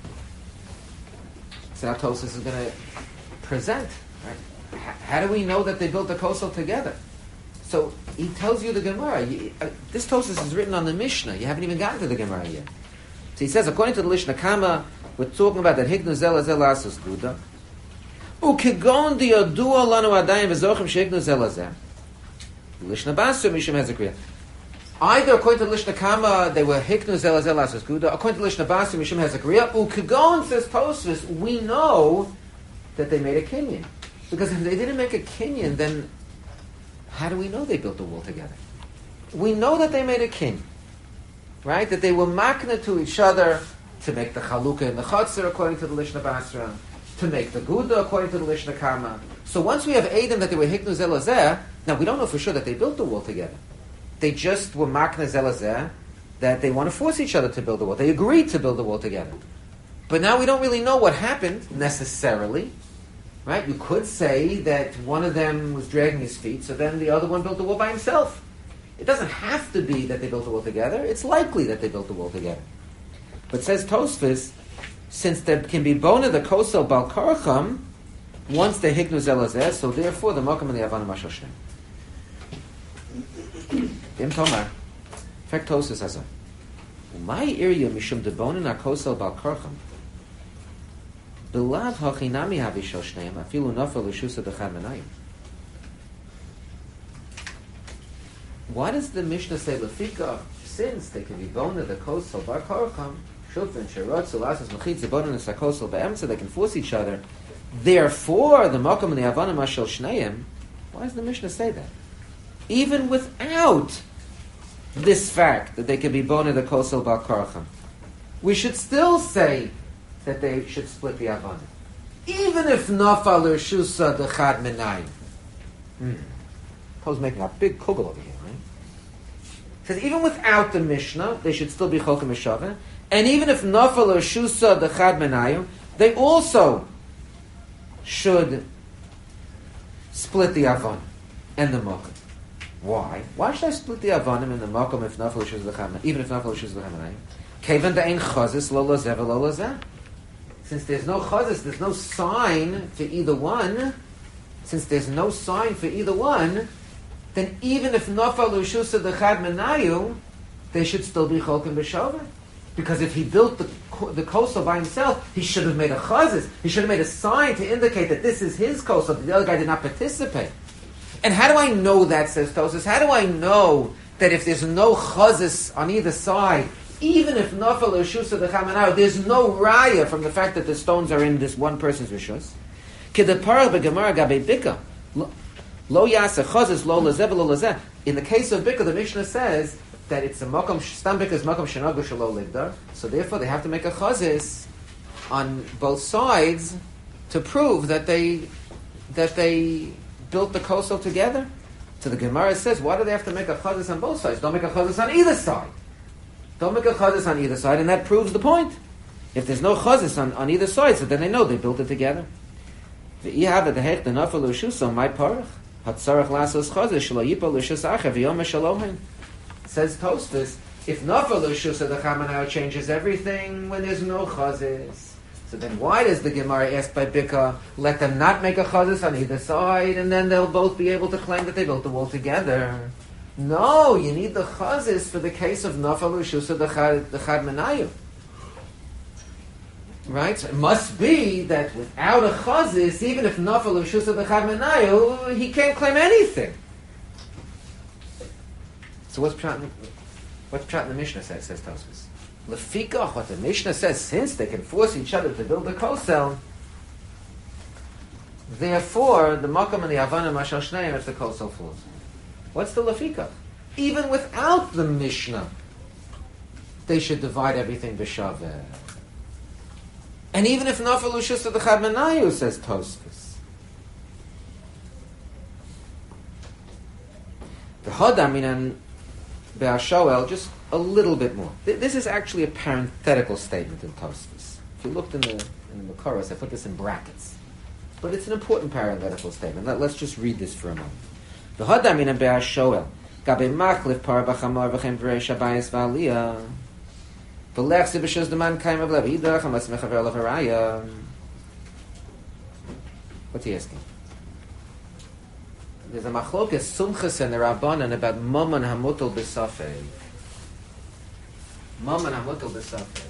Speaker 1: So now Tosfos is going to present. Right? How do we know that they built the kosel together? So he tells you the Gemara. This Tosfos is written on the Mishnah. You haven't even gotten to the Gemara yet. So he says, according to the Lishna Kama, we're talking about that hignu zel zel asas guda. Ukegon diyadua lanu adayim v'zochim shehignu zel zeh. Lishna Basra Mishum has a kriya. Either according to Lishna Kama they were hiknu zel zel asas guda. According to Lishna Basra Mishum has a kriya. Ukegon says Tosfos, we know that they made a kinyan, because if they didn't make a kinyan, then how do we know they built the wall together? We know that they made a kinyan, right? That they were makna to each other to make the chalukah and the chatzir according to the Lishna Basra, to make the guda according to the Lishna Kama. So once we have Adam that they were hiknu zel zeh, now we don't know for sure that they built the wall together. They just were makna zel zeh, that they want to force each other to build the wall. They agreed to build the wall together. But now we don't really know what happened necessarily, right? You could say that one of them was dragging his feet, so then the other one built the wall by himself. It doesn't have to be that they built the wall together. It's likely that they built the wall together. But says Tosfos, since there can be bona the kosel bal karcham once they hiknu zel zeh, so therefore the makam and the avanim mashal shneim. Im tomar, fact Tosfos says, "My area mishum de bona na kosel bal karcham." Belav hachinami havi shal shneim afilu nafel l'shusa dechad menayim. Why does the Mishnah say lefika? Since they can be bona the kosel bar karcham, shulfin sherotz ulasas mechitz bona the kosel be'emtza, they can force each other. Therefore, the makam and the avanim mashal shneim. Why does the Mishnah say that? Even without this fact that they can be bona the kosel bar karcham, we should still say that they should split the avanim, even if nafal l'shusa dechad menayim. I was making a big kugel over here, right? It says even without the Mishnah, they should still be chokem mishaveh, and even if nafal l'shusa dechad menayim, they also should split the avanim and the makom. Why? Why should I split the avanim and the makom if nafal l'shusa dechad menayim, even if nafal l'shusa dechad menayim? Kevan de'ein chazis lo lazeh v'lo lazeh. Since there's no chazis, there's no sign for either one. Since there's no sign for either one, then even if nafal l'shusa dechad menayu, they should still be cholkim b'shaveh. Because if he built the kosel by himself, he should have made a chazis. He should have made a sign to indicate that this is his kosel, that the other guy did not participate. And how do I know that, says Tosfos? How do I know that if there's no chazis on either side, even if nafal l'shusa dechad menayu, there's no raya from the fact that the stones are in this one person's rishus? Kedeparach begemara gabe bika. Lo yasa chazis lo lazeh v'lo lazeh. In the case of bika, the Mishnah says that it's a makom stam bika is makom shenagu shelo ligdar. So therefore, they have to make a chazis on both sides to prove that they built the kosel together. So the Gemara says, why do they have to make a chazis on both sides? Don't make a chazis on either side. Don't make a chazis on either side, and that proves the point. If there's no chazis on either side, so then they know they built it together. Says Tosfos, if nafal l'shusa dechad menayu changes everything when there's no chazis, so then why does the Gemara ask by Bika, let them not make a chazis on either side, and then they'll both be able to claim that they built the wall together? No, you need the chazis for the case of nafal l'shusa dechad menayu. Right? It must be that without a chazis, even if nafal l'shusa dechad menayu, he can't claim anything. So what's pshat in the Mishnah says Tosfos? Lefikach, what the Mishnah says, since they can force each other to build a kosel, therefore the makam and the avanim mashal shneim if the kosel falls. What's the lefikach? even without the Mishnah, they should divide everything b'shaveh. And even if nafal u'shus of the Chad Menayu, says Tosfos. The Hodaminan be'ashoel, just a little bit more. This is actually a parenthetical statement in Tosfos. If you looked in the Makoros, I put this in brackets. But it's an important parenthetical statement. Let's just read this for a moment. The Hodaminan be'ashoel, gabe machlif par b'chamar v'chem v'reish abayis v'aliyah. What's he asking? There's a machlokas sumchas in the Rabbanan about mammon hamutal b'safei. Mammon hamutal b'safei.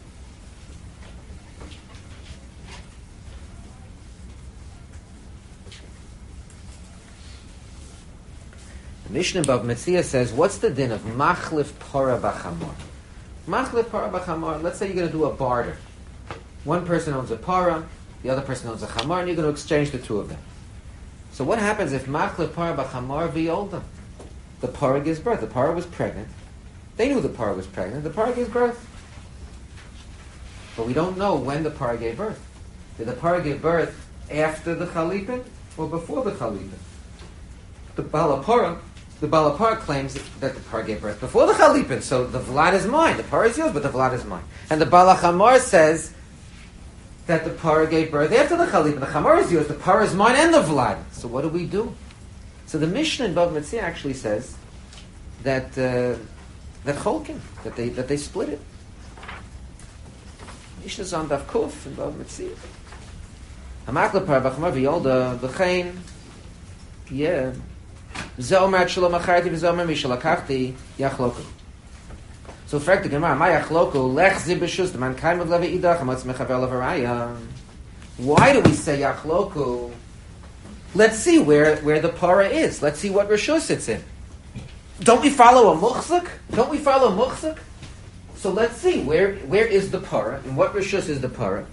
Speaker 1: The Mishnah Bava Metzia says, what's the din of machlif para b'chamor? Machlif para b'chamor, let's say you're going to do a barter. One person owns a para, the other person owns a chamor, and you're going to exchange the two of them. So what happens if machlif para b'chamor v'yolda? The para gives birth. The para was pregnant. They knew the para was pregnant. The para gives birth. But we don't know when the para gave birth. Did the para give birth after the chalipin or before the chalipin? The Balapara claims that the par gave birth before the Chalipin, so the Vlad is mine. The par is yours, but the Vlad is mine. And the Balachamar says that the par gave birth after the Chalipin. The Chamar is yours, the par is mine, and the Vlad. So what do we do? So the Mishnah in Bava Metzia actually says that Cholkin, that they split it. Mishnah's on Daf Kuf in Bava Metzia. Hamakla par b'chamar v'yolda v'chein. Yeah. So fact the Gemara, my yachloku lech zibeshus the man kaim of levi idach amatz mechavel of araya. Why do we say yachloku? Let's see where the para is. Let's see what rishus it's in. Don't we follow a muchzak? So let's see where is the para and what rishus is the para.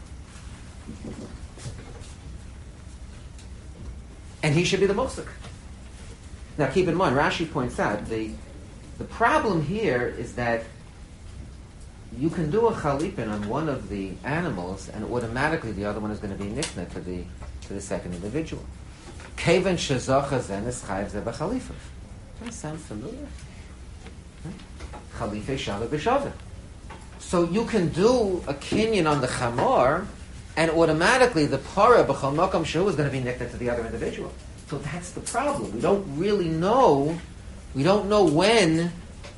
Speaker 1: And he should be the muchzak. Now keep in mind, Rashi points out, the problem here is that you can do a chalipin on one of the animals and automatically the other one is going to be nikna to the second individual. Kevan shezacha zen is chayiv ze b'chalifa. Does that sound familiar? Chalife shaveh b'shaveh. So you can do a kinyan on the chamor and automatically the para b'chol makam shehu is going to be nikna to the other individual. So that's the problem. We don't really know. We don't know when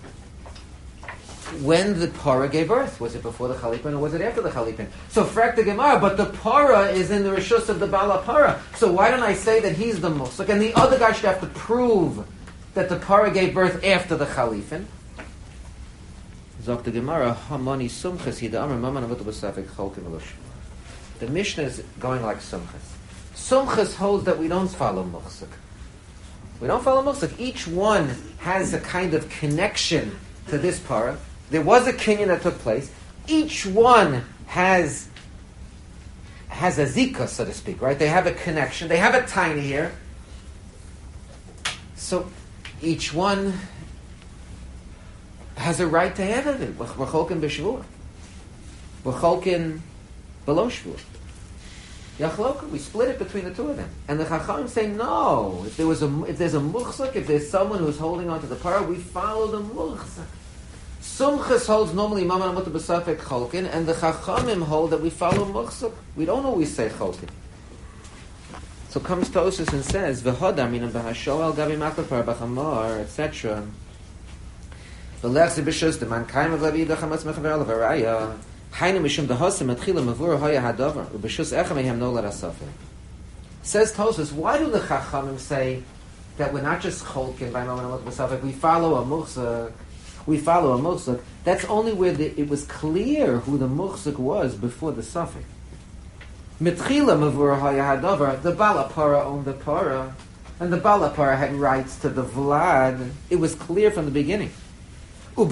Speaker 1: the para gave birth. Was it before the chalipin or was it after the chalipin? So frak the Gemara, but the para is in the rishus of the bala para. So why don't I say that he's the muslik and the other guy should have to prove that the para gave birth after the chalipin? Zok the Gemara, hamani sumchas hida amar maman avutu b'safek cholkin v'losh. The Mishnah is going like sumchas. Sumchas holds that we don't follow muchzak. We don't follow muchzak. Each one has a kind of connection to this para. There was a kinyan that took place. Each one has a zika, so to speak, right? They have a connection. They have a tiny here. So each one has a right to have it. V'cholkin b'shvua. V'cholkin below shvua. Yachloka, we split it between the two of them. And the Chachamim say, no, if there's a muchzak, if there's someone who's holding on to the para, we follow the muchzak. Sumchas holds normally Maman Amut B'Safek Cholkin, and the Chachamim hold that we follow muchzak. We don't always say Cholkin. So comes Tosfos and says, V'hoda minam b'hashoel gabi makar para b'chamor, etc. V'lech zibishus the man kaim of levi idach amatz mechaver al v'araya. Says Tosfos, why do the Chachamim say that we're not just cholkin by Maman Amot B'Safek, we follow a muchzak? That's only where it was clear who the muchzak was before the suffix. Mitchila mavur haya hadavar, the balapara owned the para, and the balapara had rights to the vlad. It was clear from the beginning. In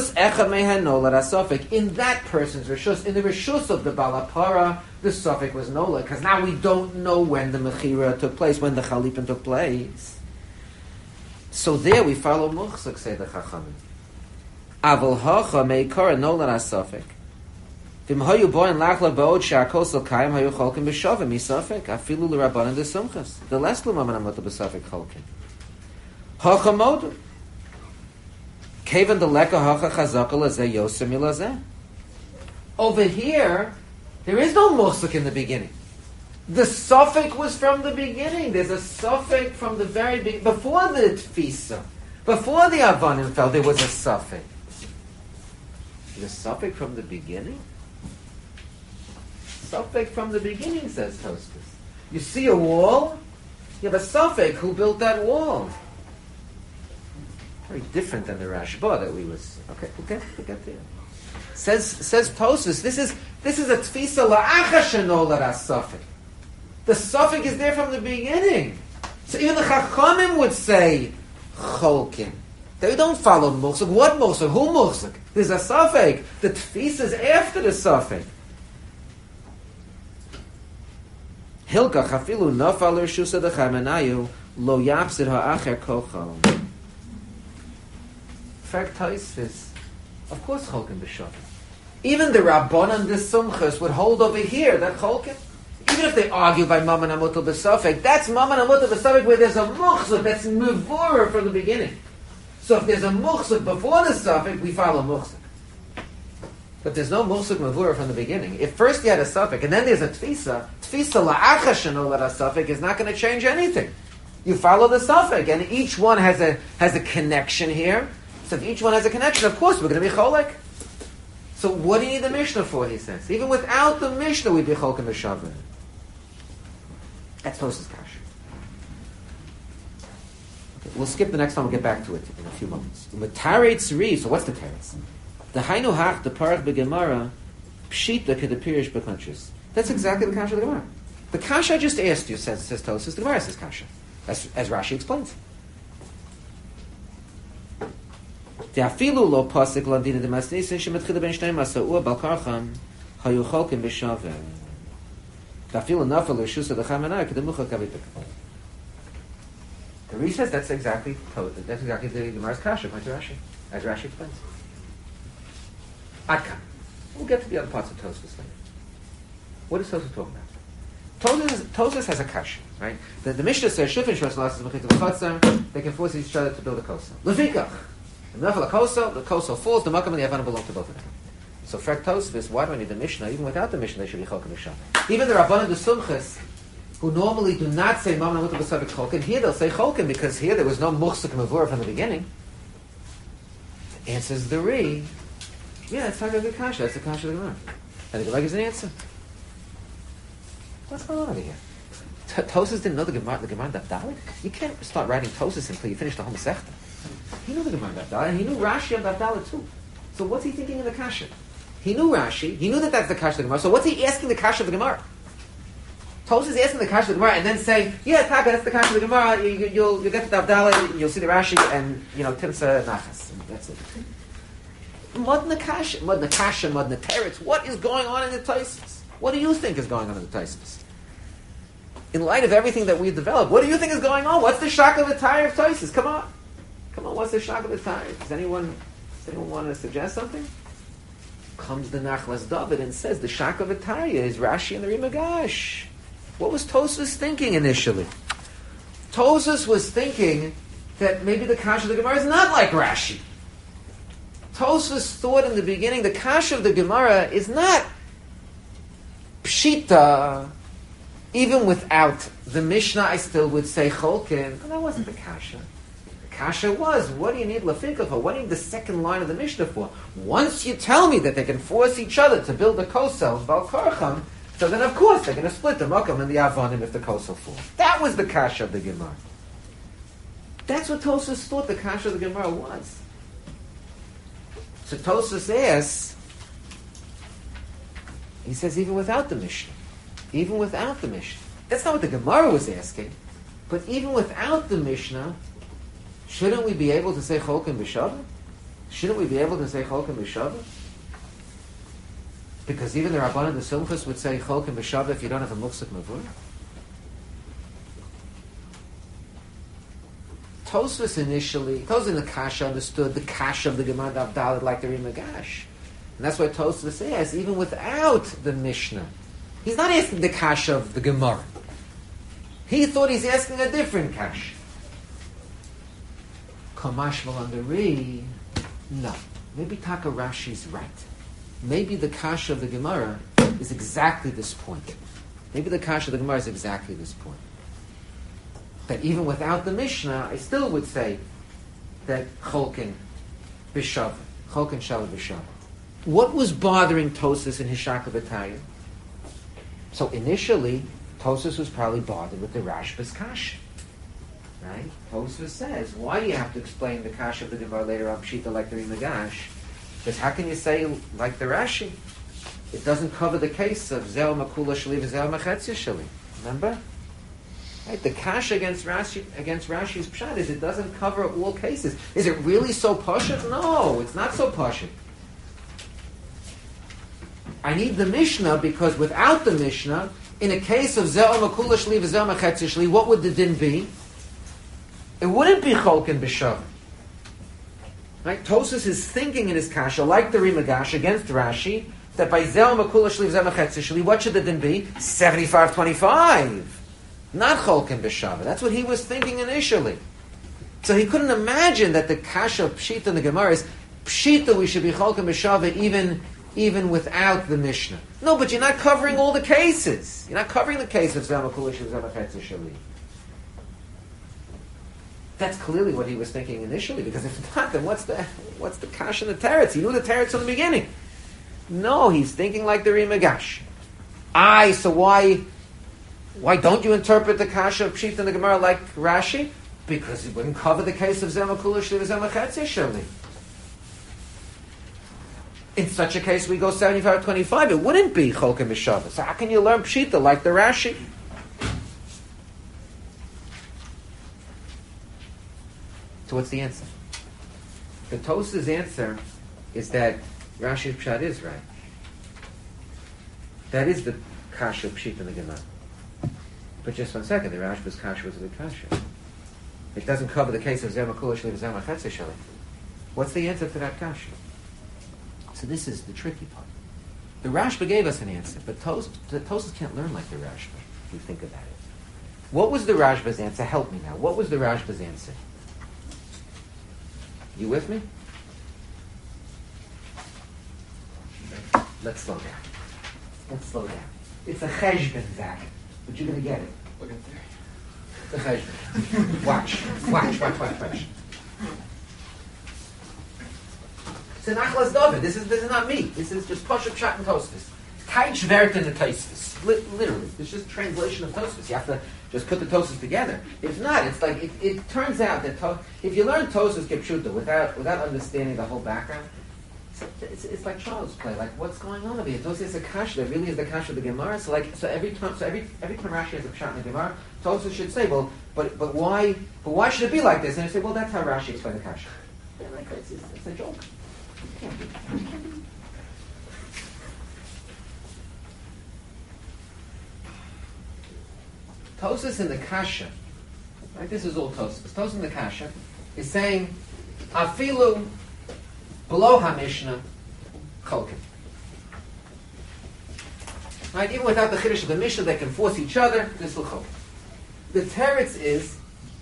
Speaker 1: that person's rishus, in the rishus of the balapara, the suffix was nola, because now we don't know when the mechira took place, when the chalipin took place. So there we follow muchzak, say the Chachamim. Aval hacha meikara nolan asafik. V'im hayu boin lachla ba'od she'akosel kayim hayu cholkin b'shavim misafik afilu l'rabbanan desumchas. The less l'maman amota b'safik cholkin. Hacha modu. Kevan the leka hacha chazaka lazeh yosem ilazeh. Over here, there is no muchzak in the beginning. The suffix was from the beginning. There's a suffix from the very beginning. Before the tfisa, before the avanim fell, there was a suffix. The suffix from the beginning? Suffix from the beginning, says Tosfos. You see a wall, you have a suffix. Who built that wall? Very different than the Rashba that we was. Okay, we'll get there. Says Tosfos, this is a tfisa la'acha shenola as-suffix. The suffix is there from the beginning. So even the Chachamim would say cholkin. They don't follow muchzak. What muchzak? Who muchzak? There's a suffix. The tfis is after the suffix. Hilka chafilu nafal l'shusa d'chamenayu lo yapsid ha'acher kochal. Fact Tosfos, of course cholkin b'shavim. Even the Rabbanan the Sumchas would hold over here that cholkin. Even if they argue by Maman Amutal B'Safek, that's Maman Amutal B'Safek where there's a muchzak that's mevurah from the beginning. So if there's a muchzak before the suffix, we follow muchzak. But there's no muchzak mevurah from the beginning. If first you had a suffix and then there's a tfisa la'acha shenola as-suffix is not going to change anything. You follow the suffix, and each one has a connection here. So if each one has a connection, of course we're going to be cholek. So what do you need the Mishnah for? He says, even without the Mishnah, we'd be cholken b'shavim. That's Tosfos Kasha. Okay, we'll skip the next one. We'll get back to it in a few moments. Matare tzri. So what's the teretz? The hainu hach the parach begemara pshita kedepirish b'kunchus. That's exactly the kasha of the Gemara. The kasha I just asked you says Tosfos. The Gemara says kasha, as Rashi explains. The afilu lo pasik landina de masnisin shemetchila ben shnei masa'ua balkarcham hayu cholkim b'shavim. The Ri says that's exactly the Gemara's kasha, according to Rashi, as Rashi explains. Adkan. We'll get to the other parts of Tosfos later. What is Tosfos talking about? Tosfos has a kasha, right? The Mishnah says shufin shos lasses mechita v'chatzar. They can force each other to build a kosel. Levikach. The kosel falls. The makam and the avana belong to both of them. So Frek Tosfos, why do I need the Mishnah? Even without the Mishnah, they should be cholken b'shavim. Even the Rabbanan the Sumchas, who normally do not say Maman Amutal B'Safek cholken, here they'll say cholken because here there was no muchzak mevurah from the beginning. Answers the Ri, yeah, it's not a good kasha. That's the kasha of the Gemara. And the Gemara gives an answer. What's going on over here? Tosfos didn't know the Gemara Daf Dalet. You can't start writing Tosfos until you finish the whole Masechta. He knew the Gemara Daf Dalet, and he knew Rashi on Daf Dalet too. So what's he thinking in the kasha? He knew Rashi. He knew that that's the kasha of the Gemara. So what's he asking the kasha of the Gemara? Tosfos is asking the kasha of the Gemara and then say, yeah, Taka, that's the kasha of the Gemara. You'll get to Daf Dalet, you'll see the Rashi, and Timsa Nachas. That's it. Modna kasha, Modna teretz. What is going on in the Tosfos? What do you think is going on in the Tosfos? In light of everything that we've developed, what do you think is going on? What's the shock of the tire of Tosfos? Come on, what's the shock of the tire? Does anyone want to suggest something? Comes the Nachlas David and says the Shak of Ataya is Rashi and the Rimagash. What was Tosfos thinking initially? Tosfos was thinking that maybe the Kasha of the Gemara is not like Rashi. Tosfos thought in the beginning the Kasha of the Gemara is not Pshita. Even without the Mishnah, I still would say Cholkin. But that wasn't the Kasha. Kasha was, what do you need Lafika for? What do you need the second line of the Mishnah for? Once you tell me that they can force each other to build a kosel, Valkarcham, so then of course they're going to split the Makam and the Avanim if the kosel falls. That was the Kasha of the Gemara. That's what Tosfos thought the Kasha of the Gemara was. So Tosfos asks, he says even without the Mishnah. That's not what the Gemara was asking. But even without the Mishnah, shouldn't we be able to say Cholken B'Shavah? Because even the Rabbanan the Sumchas would say Cholken B'Shavah if you don't have a Muchzak Mavur. Tosfos in the Kasha understood the Kasha of the Gemara Daf Dalet like the Rimagash. And that's why Tosfos says, even without the Mishnah, he's not asking the Kasha of the Gemara. He thought he's asking a different Kasha. Kamash Malandari, no. Maybe Taka Rashi's right. Maybe the Kasha of the Gemara is exactly this point. Maybe the Kasha of the Gemara is exactly this point. That even without the Mishnah, I still would say that Cholkin B'Shav, Cholkin Shalom B'Shav. What was bothering Tosfos in his Shakla B'Tayim? So initially, Tosfos was probably bothered with the Rashba's Kasha. Right? Tosfos says, why do you have to explain the Kasha of the Gemara later on Pshita like the Rimagash? Because how can you say like the Rashi? It doesn't cover the case of Zel Makula Shali v'Zel Machetzia Shali. Remember? Right? The Kasha against Rashi's Pshat is it doesn't cover all cases. Is it really so pashut? No, it's not so pashut. I need the Mishnah because without the Mishnah, in a case of Zel Makula Shali v'Zel Machetzia Shali, what would the din be? It wouldn't be Cholkin B'Shav. Right? Tosfos is thinking in his Kasha, like the Rimagash against Rashi, that by Zel Makula Shli V'Zel Machetzia Shli, what should the din be? 75-25. Not Cholkin B'Shava. That's what he was thinking initially. So he couldn't imagine that the Kasha of Pshita in the Gemara is Pshita we should be Cholkin B'Shava even without the Mishnah. No, but you're not covering all the cases. You're not covering the case of Zel Makula Shli V'Zel Machetzia Shli. That's clearly what he was thinking initially, because if not, then what's the Kasha and the Teretz? He knew the Teretz from the beginning. No, he's thinking like the Rimagash. So why don't you interpret the Kasha of Pshita in the Gemara like Rashi? Because it wouldn't cover the case of Zel Makula Shli V'Zel Machetzia Shli. In such a case, we go 75-25. It wouldn't be Cholkin B'Shava. So how can you learn Pshita like the Rashi? So what's the answer? The Tosfos' answer is that Rashi's Pshat is right. That is the Kasha Pshit in the Gemara. But just 1 second, the Rashba's Kasha was a good Kasha. It doesn't cover the case of Zel Makula Shli V'Zel Machetzia Shli. What's the answer to that Kasha? So this is the tricky part. The Rashba gave us an answer, but the Tosfos can't learn like the Rashba, if you think about it. What was the Rashba's answer? Help me now. What was the Rashba's answer? You with me? Let's slow down. It's a cheshbon, Zach. But you're going to get it.
Speaker 3: Look at there.
Speaker 1: It's a cheshbon. Watch. It's an achlas David. This is not me. This is just Pashup Pshat and Tosfos. Taich Vert in the Tosfos. Literally. It's just translation of Tosfos. You have to just put the Tosfos together. If not, it's like, it turns out that if you learn Tosfos Kipshuta without understanding the whole background, it's like child's play. Like, what's going on over here? Tosfos is a kasha. There really is the kasha of the Gemara. So every time Rashi has a pshat in the Gemara, Tosfos should say, well, but why should it be like this? And you say, well, that's how Rashi explained the kasha. Yeah, like, it's a joke. It can't be. Tosfos in the kasha, right? This is all Tosfos. Tosfos in the kasha is saying, afilu below HaMishnah, Cholkin. Right? Even without the Chiddush of the Mishnah, they can force each other. This will Cholkin. The teretz is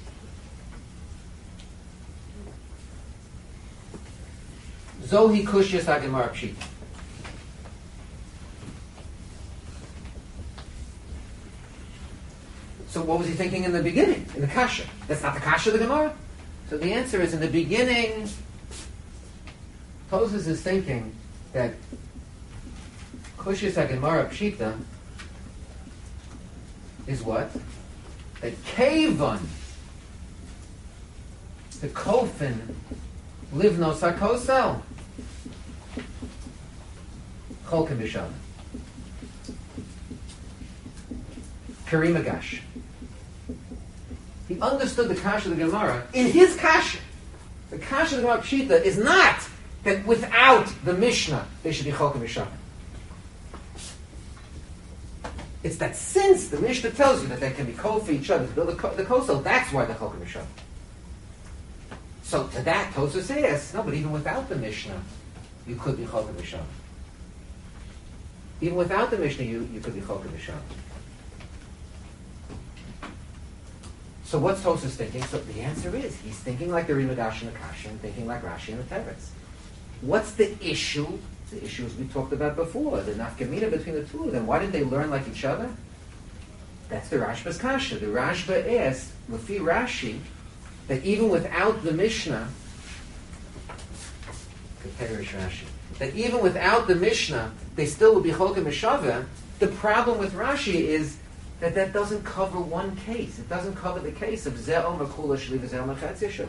Speaker 1: Zohi Kushyas HaGemara Pshita. So what was he thinking in the beginning? In the kasha. That's not the kasha of the Gemara. So the answer is, in the beginning, Tosfos is thinking that Kushyas HaGemara Pshita is what? That Kevon, the Kofin, Livnos HaKosel, Cholkin B'Shav, Karimagash. He understood the kasha of the Gemara. In his kasha, the kasha of the Gemara Pshita is not that without the Mishnah they should be Cholkin B'Shav. It's that since the Mishnah tells you that they can be kol for each other to build the kosel, that's why they're Cholkin B'Shav. So to that, Tosfos says, no, but even without the Mishnah, you could be Chokim B'Shavah. Even without the Mishnah, you could be Chokim B'Shavah. So what's Tosfos thinking? So the answer is, he's thinking like the Rimadash and the Kasha, and thinking like Rashi and the Teretz. What's the issue? The issues we talked about before, the nafkamina between the two of them. Why did they learn like each other? That's the Rashba's Kasha. The Rashba asked, Lefi Rashi, that even without the Mishnah, Rashi, that even without the Mishnah, they still would be Chokim B'Shavah. The problem with Rashi is that doesn't cover one case. It doesn't cover the case of Zeh Omer Kula Shli V'Zeh Omer Chatzia Shli.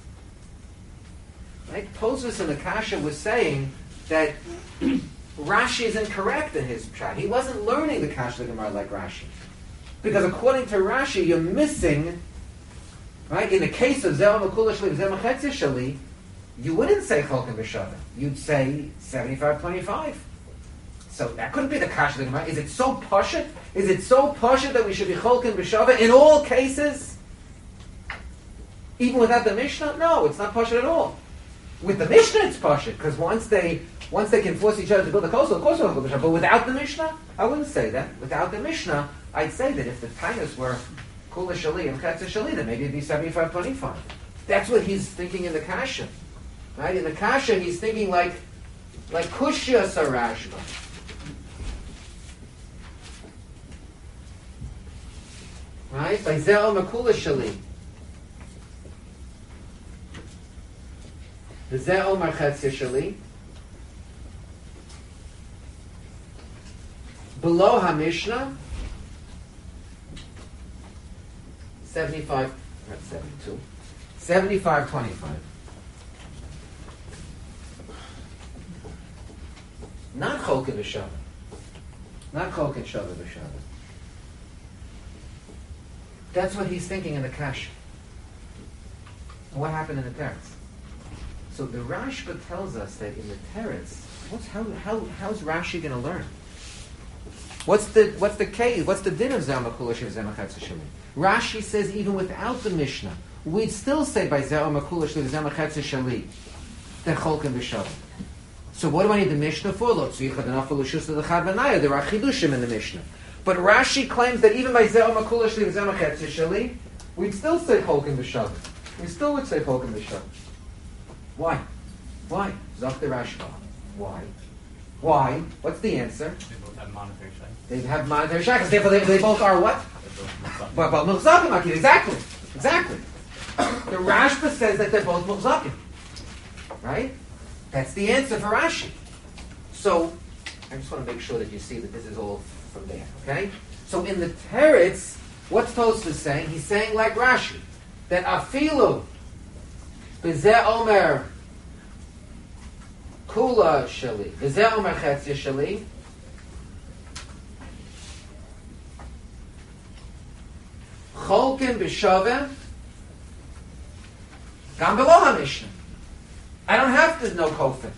Speaker 1: Right? Tosfos in the Kasha was saying that Rashi is incorrect in his pshat. He wasn't learning the Kasha of the Gemara like Rashi. Because according to Rashi, you're missing, right? In the case of Zeh Omer Kula Shli V'Zeh Omer Chatzia Shli, you wouldn't say Chokim B'Shavah. You'd say 75-25. So that couldn't be the Kasha of the Gemara. Is it so pashut? Is it so pashut that we should be Chokim B'Shavah in all cases? Even without the Mishnah? No, it's not pashut at all. With the Mishnah, it's pashut, because once they can force each other to build a coastal, of course we'll Chokim B'Shavah. But without the Mishnah, I wouldn't say that. Without the Mishnah, I'd say that if the Tainas were Kula Shali and Chatzah Shali, then maybe it'd be 75-25. That's what he's thinking in the Kasha. Right? In the Kasha, he's thinking like Kushya Sarashba. Right? By Zeh Omer Kula Shali. The Zeh Omer Chatzia Shali. Below HaMishnah, 75, not 72, 75-25. Not Chokim B'Shavah. Not Chokim B'Shavah. That's what he's thinking in the Kasha. And what happened in the Teretz? So the Rashba tells us that in the Teretz, how's Rashi going to learn? What's the case? What's the din of Zeh Omer Kula Shli V'Zeh Omer Chatzia Shli? Rashi says even without the Mishnah, we'd still say by Zeh Omer Kula Shli V'Zeh Omer Chatzia Shli that Chokim B'Shavah. So what do I need the Mishnah for? There are chidushim in the Mishnah. But Rashi claims that even by Zeh Omer Kula Shli V'Zeh Omer Chatzia Shli, we'd still say Chokim B'Shavah. We still would say Chokim B'Shavah. Why? Zok the Rashba. Why? What's the answer?
Speaker 9: They both have monetary shaykhs.
Speaker 1: They have monetary shaykhs. Therefore, they both are what? Well, Muhzakim, Akid. Exactly. The Rashba says that they're both Muhzakim. Right? That's the answer for Rashi. So, I just want to make sure that you see that this is all from there. Okay? So in the Teretz, what's Tosfos saying? He's saying like Rashi, that Afilu B'Zeh Omer Kula Shali B'Zeh Omer Chatzia Shali Chokim B'Shavah Gam Below HaMishnah. I don't have to know Kofin.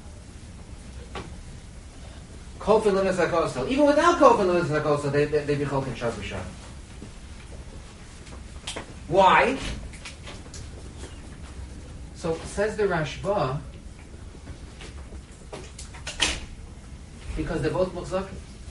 Speaker 1: Kofin Limas HaKosel. Even without Kofin Limas HaKosel, they be Chokim Shav B'Shav. Why? So says the Rashba, because they're both Muhzakim.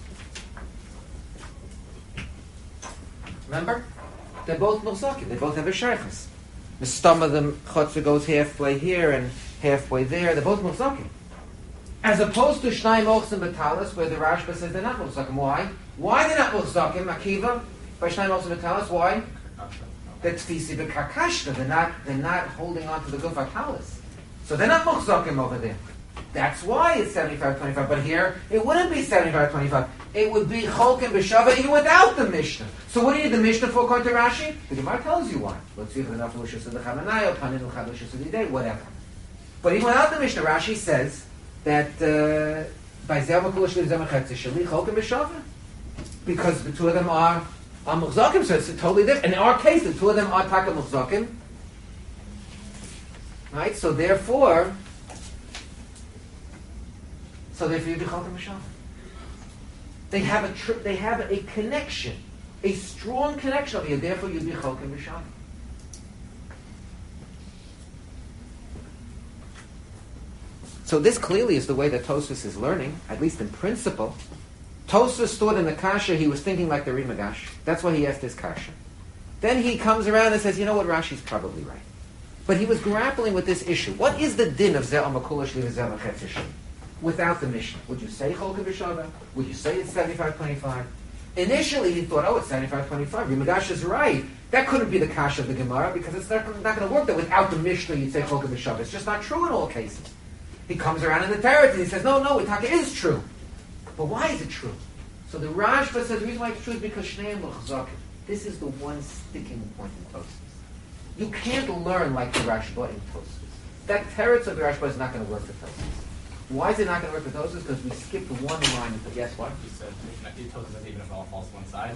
Speaker 1: Remember? They're both Muhzakim. They both have a shaykhus. The stum of them Chotzer goes halfway here and halfway there. They're both Muhzakim. As opposed to Shnai Mochs and Batalis, where the Rashba says they're not Muhzakim. Why? Why they're not Muhzakim, Akiva? By Shnai Mochs and Batalis, why? They're Tfisi B'Karkashta. They're not holding on to the Guf Atalis. So they're not Muhzakim over there. That's why it's 75-25. But here, it wouldn't be 75-25. It would be Chokim B'Shavah even without the Mishnah. So what do you need the Mishnah for, according to Rashi? The Gemara tells you why. Whatever. But even without the Mishnah, Rashi says that by Zeh Omer Kula Shli V'Zeh Omer Chatzia Shli Chokim B'Shavah, because the two of them are Muhzakim, so it's totally different. In our case, the two of them are Taka Muhzakim. Right? So therefore you'd be Chokim B'Shavah. They have a connection, a strong connection over here. Therefore, you'd be Chokim B'Shavah. So this clearly is the way that Tosfos is learning, at least in principle. Tosfos thought in the kasha he was thinking like the Rimagash. That's why he asked this kasha. Then he comes around and says, you know what, Rashi's probably right. But he was grappling with this issue. What is the din of Zeh Amakula Shli V'Zeh Machetz Shli? Without the Mishnah. Would you say Cholka B'Shava? Would you say it's 75-25? Initially he thought, it's 75-25. Rimagash is right. That couldn't be the kasha of the Gemara because it's not going to work that without the Mishnah you'd say Cholka B'Shava. It's just not true in all cases. He comes around in the Teretz and he says, no, Itaka is true. But why is it true? So the Rashba says the reason why it's true is because Shneim L'Chzakim. This is the one sticking point in Tosfos. You can't learn like the Rashba in Tosfos. That Teretz of the Rashba is not going to work for Tosfos. Why is it not going to work for Tosfos? Because we skipped one line. Yes, what?
Speaker 9: You said Tosfos that even if it all falls to one side.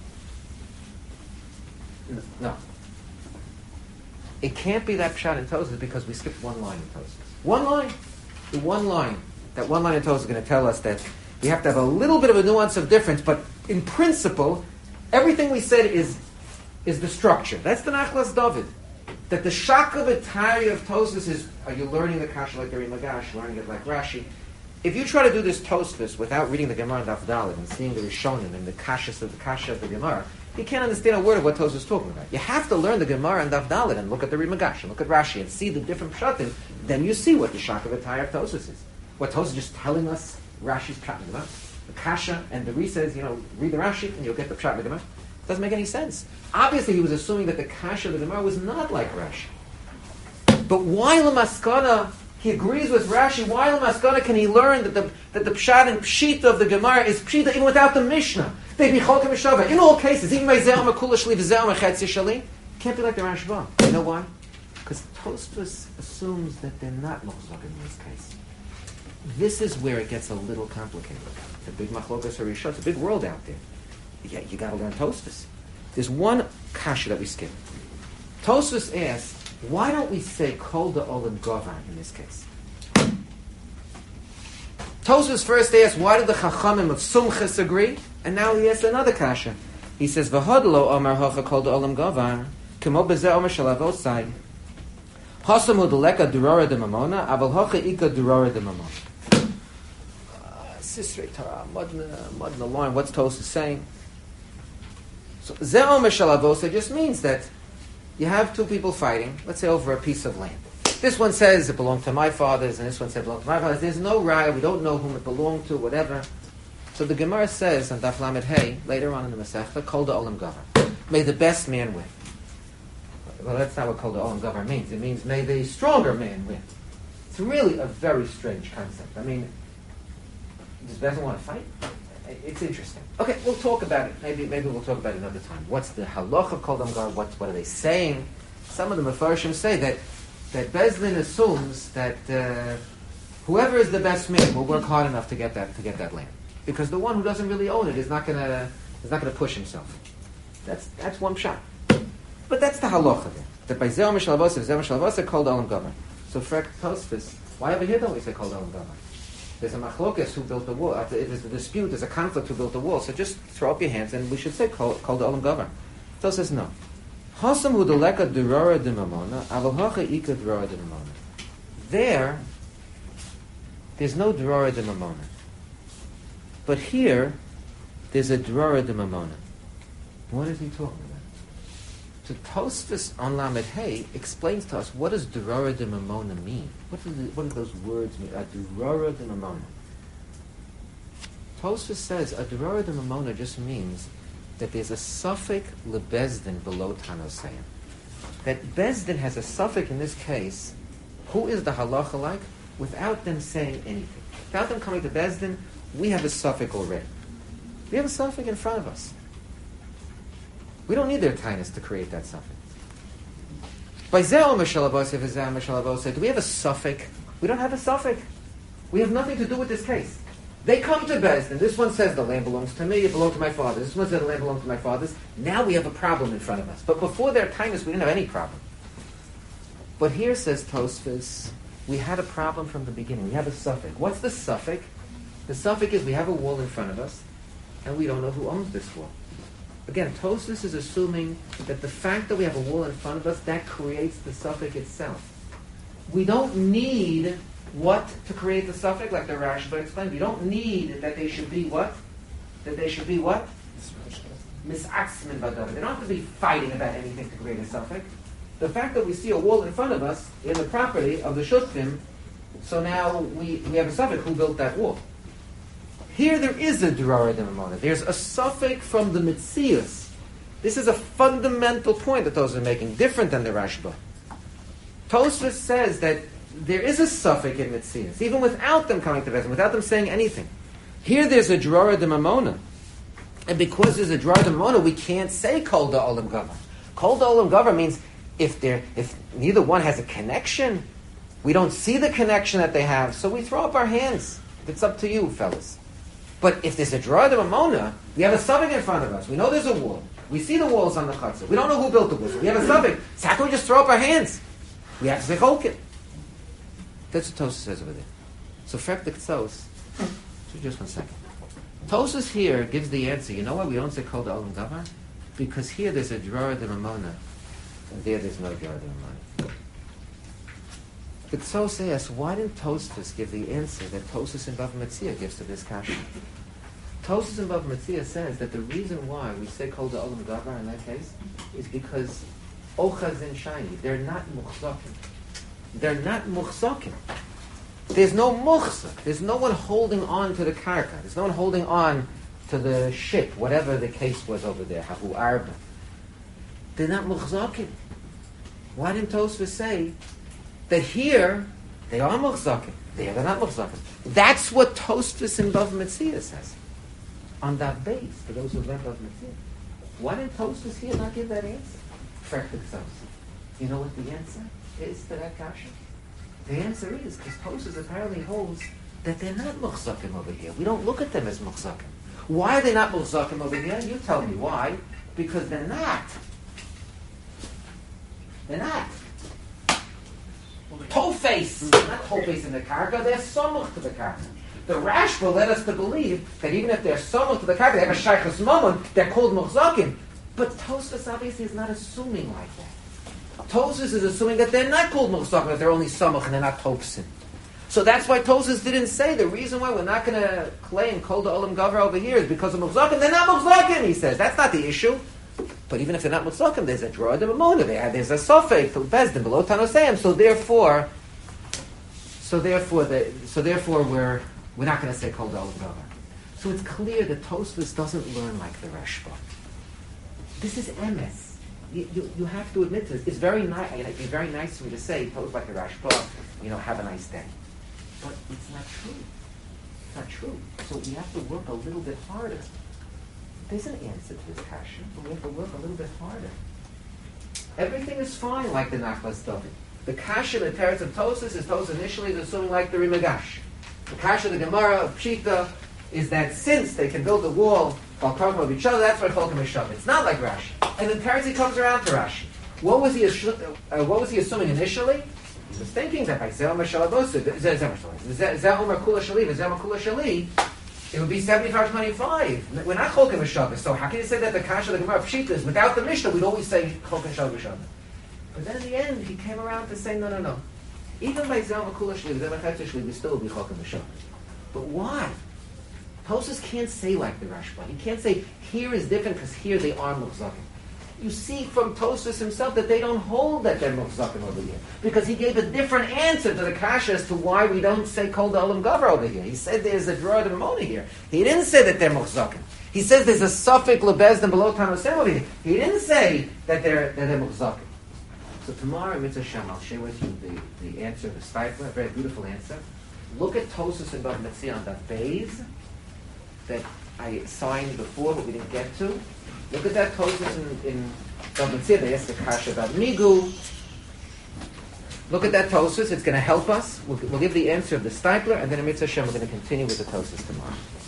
Speaker 1: No. It can't be that pshat in Tosfos because we skipped one line in Tosfos. One line. The one line. That one line in Tosfos is going to tell us that we have to have a little bit of a nuance of difference, but in principle, everything we said is the structure. That's the Nachlas David. That the Shaka V'Tari of Tosfos is, are you learning the Kasha like the Rimagash, learning it like Rashi? If you try to do this Tosfos without reading the Gemara and Daf Dalet and seeing the Rishonim and the Kasha of the Gemara, you can't understand a word of what Tosfos is talking about. You have to learn the Gemara and Daf Dalet and look at the Rimagash and look at Rashi and see the different pshatim. Then you see what the Shaka V'Tari of Tosfos is. What Tosfos is just telling us Rashi's pshat in the Gemara. The Kasha and the Ri says, read the Rashi and you'll get the pshat in the Gemara. It doesn't make any sense. Obviously, he was assuming that the Kasha of the Gemara was not like Rashi. But why Lamaskana, he agrees with Rashi, why Lamaskana can he learn that the pshat and pshita of the Gemara is pshita even without the Mishnah? They be Cholka B'Shava. In all cases, even by Zeh Amakula Shli V'Zeh Machetz Shli, can't be like the Rashba. You know why? Because Tosfos assumes that they're not Mochzak in this case. This is where it gets a little complicated. It's a big machlokas harishah. It's a big world out there. Yeah, you got to learn Tosfos. There's one kasha that we skip. Tosfos asks, why don't we say kol da'olam govan in this case? Tosfos first asks, why did the chachamim of Sumchas agree? And now he asks another kasha. He says, v'hodlo omar hocha kol da'olam govan kemo bezeh omar shalavosai hasamu deleka durora de mamona aval hocha ika durora de mamona. Sisrei Torah, mud in the line. What's Tosfos saying? So Zeh Omer Shalavosa just means that you have two people fighting, let's say over a piece of land. This one says it belonged to my fathers, and this one said it belonged to my fathers. There's no raya, we don't know whom it belonged to, whatever. So the Gemara says on Daf Lamed Hey, later on in the Masechta, Kol Da'olam Gavar. May the best man win. Well, that's not what Kol Da'olam Gavar means. It means may the stronger man win. It's really a very strange concept. I mean, does Bezin want to fight? It's interesting. Okay, we'll talk about it. Maybe we'll talk about it another time. What's the halach of Kol Damgar? What are they saying? Some of the Mefarshim say that Bezin assumes that whoever is the best man will work hard enough to get that land, because the one who doesn't really own it is not gonna push himself. That's one shot. But that's the halacha there. That by Zeh Omer Shalavos, Kol Da'olam Gavar. So for Tosfos, why over here don't we say Kol Da'olam Gavar? There's a machlokas who built the wall. If there's a dispute, there's a conflict who built the wall. So just throw up your hands and we should say Kol Da'olam Gavar. So it says no. Hasam hu deleka durara de mamona, aval hacha ika durara de mamona. There's no durara de mamona. But here, there's a durara de mamona. What is he talking about? So Tosfos on Lamed Hey explains to us what does durara de mamona mean. What do those words mean? A durara de mamona. Tosfos says a durara de mamona just means that there's a suffix lebezdin below tanosayim. That bezdin has a suffix in this case. Who is the halacha like? Without them saying anything, without them coming to bezdin, we have a suffix already. We have a suffix in front of us. We don't need their tinus to create that suffix. By Zeh Omer Shalavos, Zeh Omer Shalavos, do we have a suffix? We don't have a suffix. We have nothing to do with this case. They come to Bezdin. This one says the land belongs to me, it belonged to my fathers. This one says the land belongs to my fathers. Now we have a problem in front of us. But before their tinus, we didn't have any problem. But here says Tosfos, we had a problem from the beginning. We have a suffix. What's the suffix? The suffix is we have a wall in front of us, and we don't know who owns this wall. Again, Tosfos is assuming that the fact that we have a wall in front of us, that creates the suffix itself. We don't need what to create the suffix, like the Rashba explained. You don't need that they should be what? That they should be what? Mis'atzmin b'davar. They don't have to be fighting about anything to create a suffix. The fact that we see a wall in front of us in the property of the Shutfim, so now we have a suffix who built that wall. Here there is a Durara Demamona. There's a suffix from the Metzius. This is a fundamental point that Tosfos are making, different than the Rashba. Tosfos says that there is a suffix in Metzius, even without them coming to Bezin, without them saying anything. Here there's a Durara Demamona. And because there's a Durara Demamona, we can't say Kol Da'olam Gavar. Kol Da'olam Gavar means if neither one has a connection, we don't see the connection that they have, so we throw up our hands. It's up to you, fellas. But if there's a Durara Demamona, we have a suffix in front of us. We know there's a wall. We see the walls on the chutzah. We don't know who built the walls. We have a suffix. So how can we just throw up our hands? We have to say Cholkin. That's what Tosfos says over there. So Frek the Ktsos. Just 1 second. Tosfos here gives the answer. You know why we don't say Kol Da'olam Gavar? Because here there's a Durara Demamona, and there's no Durara Demamona. The Ktsos asks, why didn't Tosfos give the answer that Tosfos in Bava Metzia gives to this question? Tosfos in Bava Metzia says that the reason why we say Kol Da'olam Gavar in that case is because Ochaz and Shiny, they're not Muchzakim. They're not Muchzakim. There's no Muchzak. There's no one holding on to the Karka. There's no one holding on to the ship, whatever the case was over there, Hahu Arba. They're not Muchzakim. Why didn't Tosfos say that here they are Muchzakim, there they're not Muchzakim? That's what Tosfos in Bava Metzia says. On that base, for those who read Bava Metzia. Why didn't Tosfos here not give that answer? You know what the answer is to that kasha? The answer is because Tosfos apparently holds that they're not Muchzakim over here. We don't look at them as Muchzakim. Why are they not Muchzakim over here? You tell me why. Because they're not. They're not. Toface. Not Toface in the Karka, they're Samuch to the Karka. The Rashba led us to believe that even if they're Samuch to the Karka, they have a Shaykhus Mammon, they're called Muchzakim. But Tosfos obviously is not assuming like that. Tosfos is assuming that they're not called Muchzakim, that they're only Samuch and they're not Topsin. So that's why Tosfos didn't say the reason why we're not going to claim Kol Da'olam Gavar over here is because of Muchzakim. They're not Muchzakim, he says. That's not the issue. But even if they're not Muchzakim, there's a Durara Demamona. There's a Sofek, Bezdin, below Tanoseim. So therefore, we're not going to say Kol Da'olam Gavar. So it's clear that Tosfos doesn't learn like the Rashba. This is emes. You have to admit this. It's very nice. It'd be very nice for me to say, "Told like a Rashba, have a nice day." But it's not true. It's not true. So we have to work a little bit harder. There's an answer to this kasha, but we have to work a little bit harder. Everything is fine like the Nachlas David. The kasha, the teretz of Tosfos is Tosfos initially is assuming like the Rimagash. The kasha, the Gemara of Pshita, is that since they can build a wall while talking of each other, that's why Cholkim is Shav. It's not like Rashi. And then Teretz comes around to Rashi. What was he assuming initially? He was thinking that by Zeh Omer Shalabosu, Zeh Omer Kula Shali, Zeh Omer Kula Shali, it would be 75-25. We're not Cholkim Shav. So how can you say that the Kasha, the Gemara of Pshita is without the Mishnah? We'd always say Cholkim Shav. But then in the end, he came around to say no. Even by Zeh Omer Kula Shali, Zeh Omer Kula Shali, we still would be Cholkim Shav. But why? Tosfos can't say like the Rashba. He can't say here is different because here they are Muchzakim. You see from Tosfos himself that they don't hold that they're Muchzakim over here because he gave a different answer to the kasha as to why we don't say Kol Da'olam Gavar over here. He said there's a Durara Demamona here. He didn't say that they're Muchzakim. He says there's a suffix lebezdin below Tanoseim over here. He didn't say that they're Muchzakim. So tomorrow, Mitzvah Shem, I'll share with you the answer of the Steipler, a very beautiful answer. Look at Tosfos and Bava Metzia on that base that I signed before, but we didn't get to. Look at that Tosfos in Bava Metzia. They asked the kasha about Migu. Look at that Tosfos. It's going to help us. We'll give the answer of the Steipler, and then in Mitzvah Shem, we're going to continue with the Tosfos tomorrow.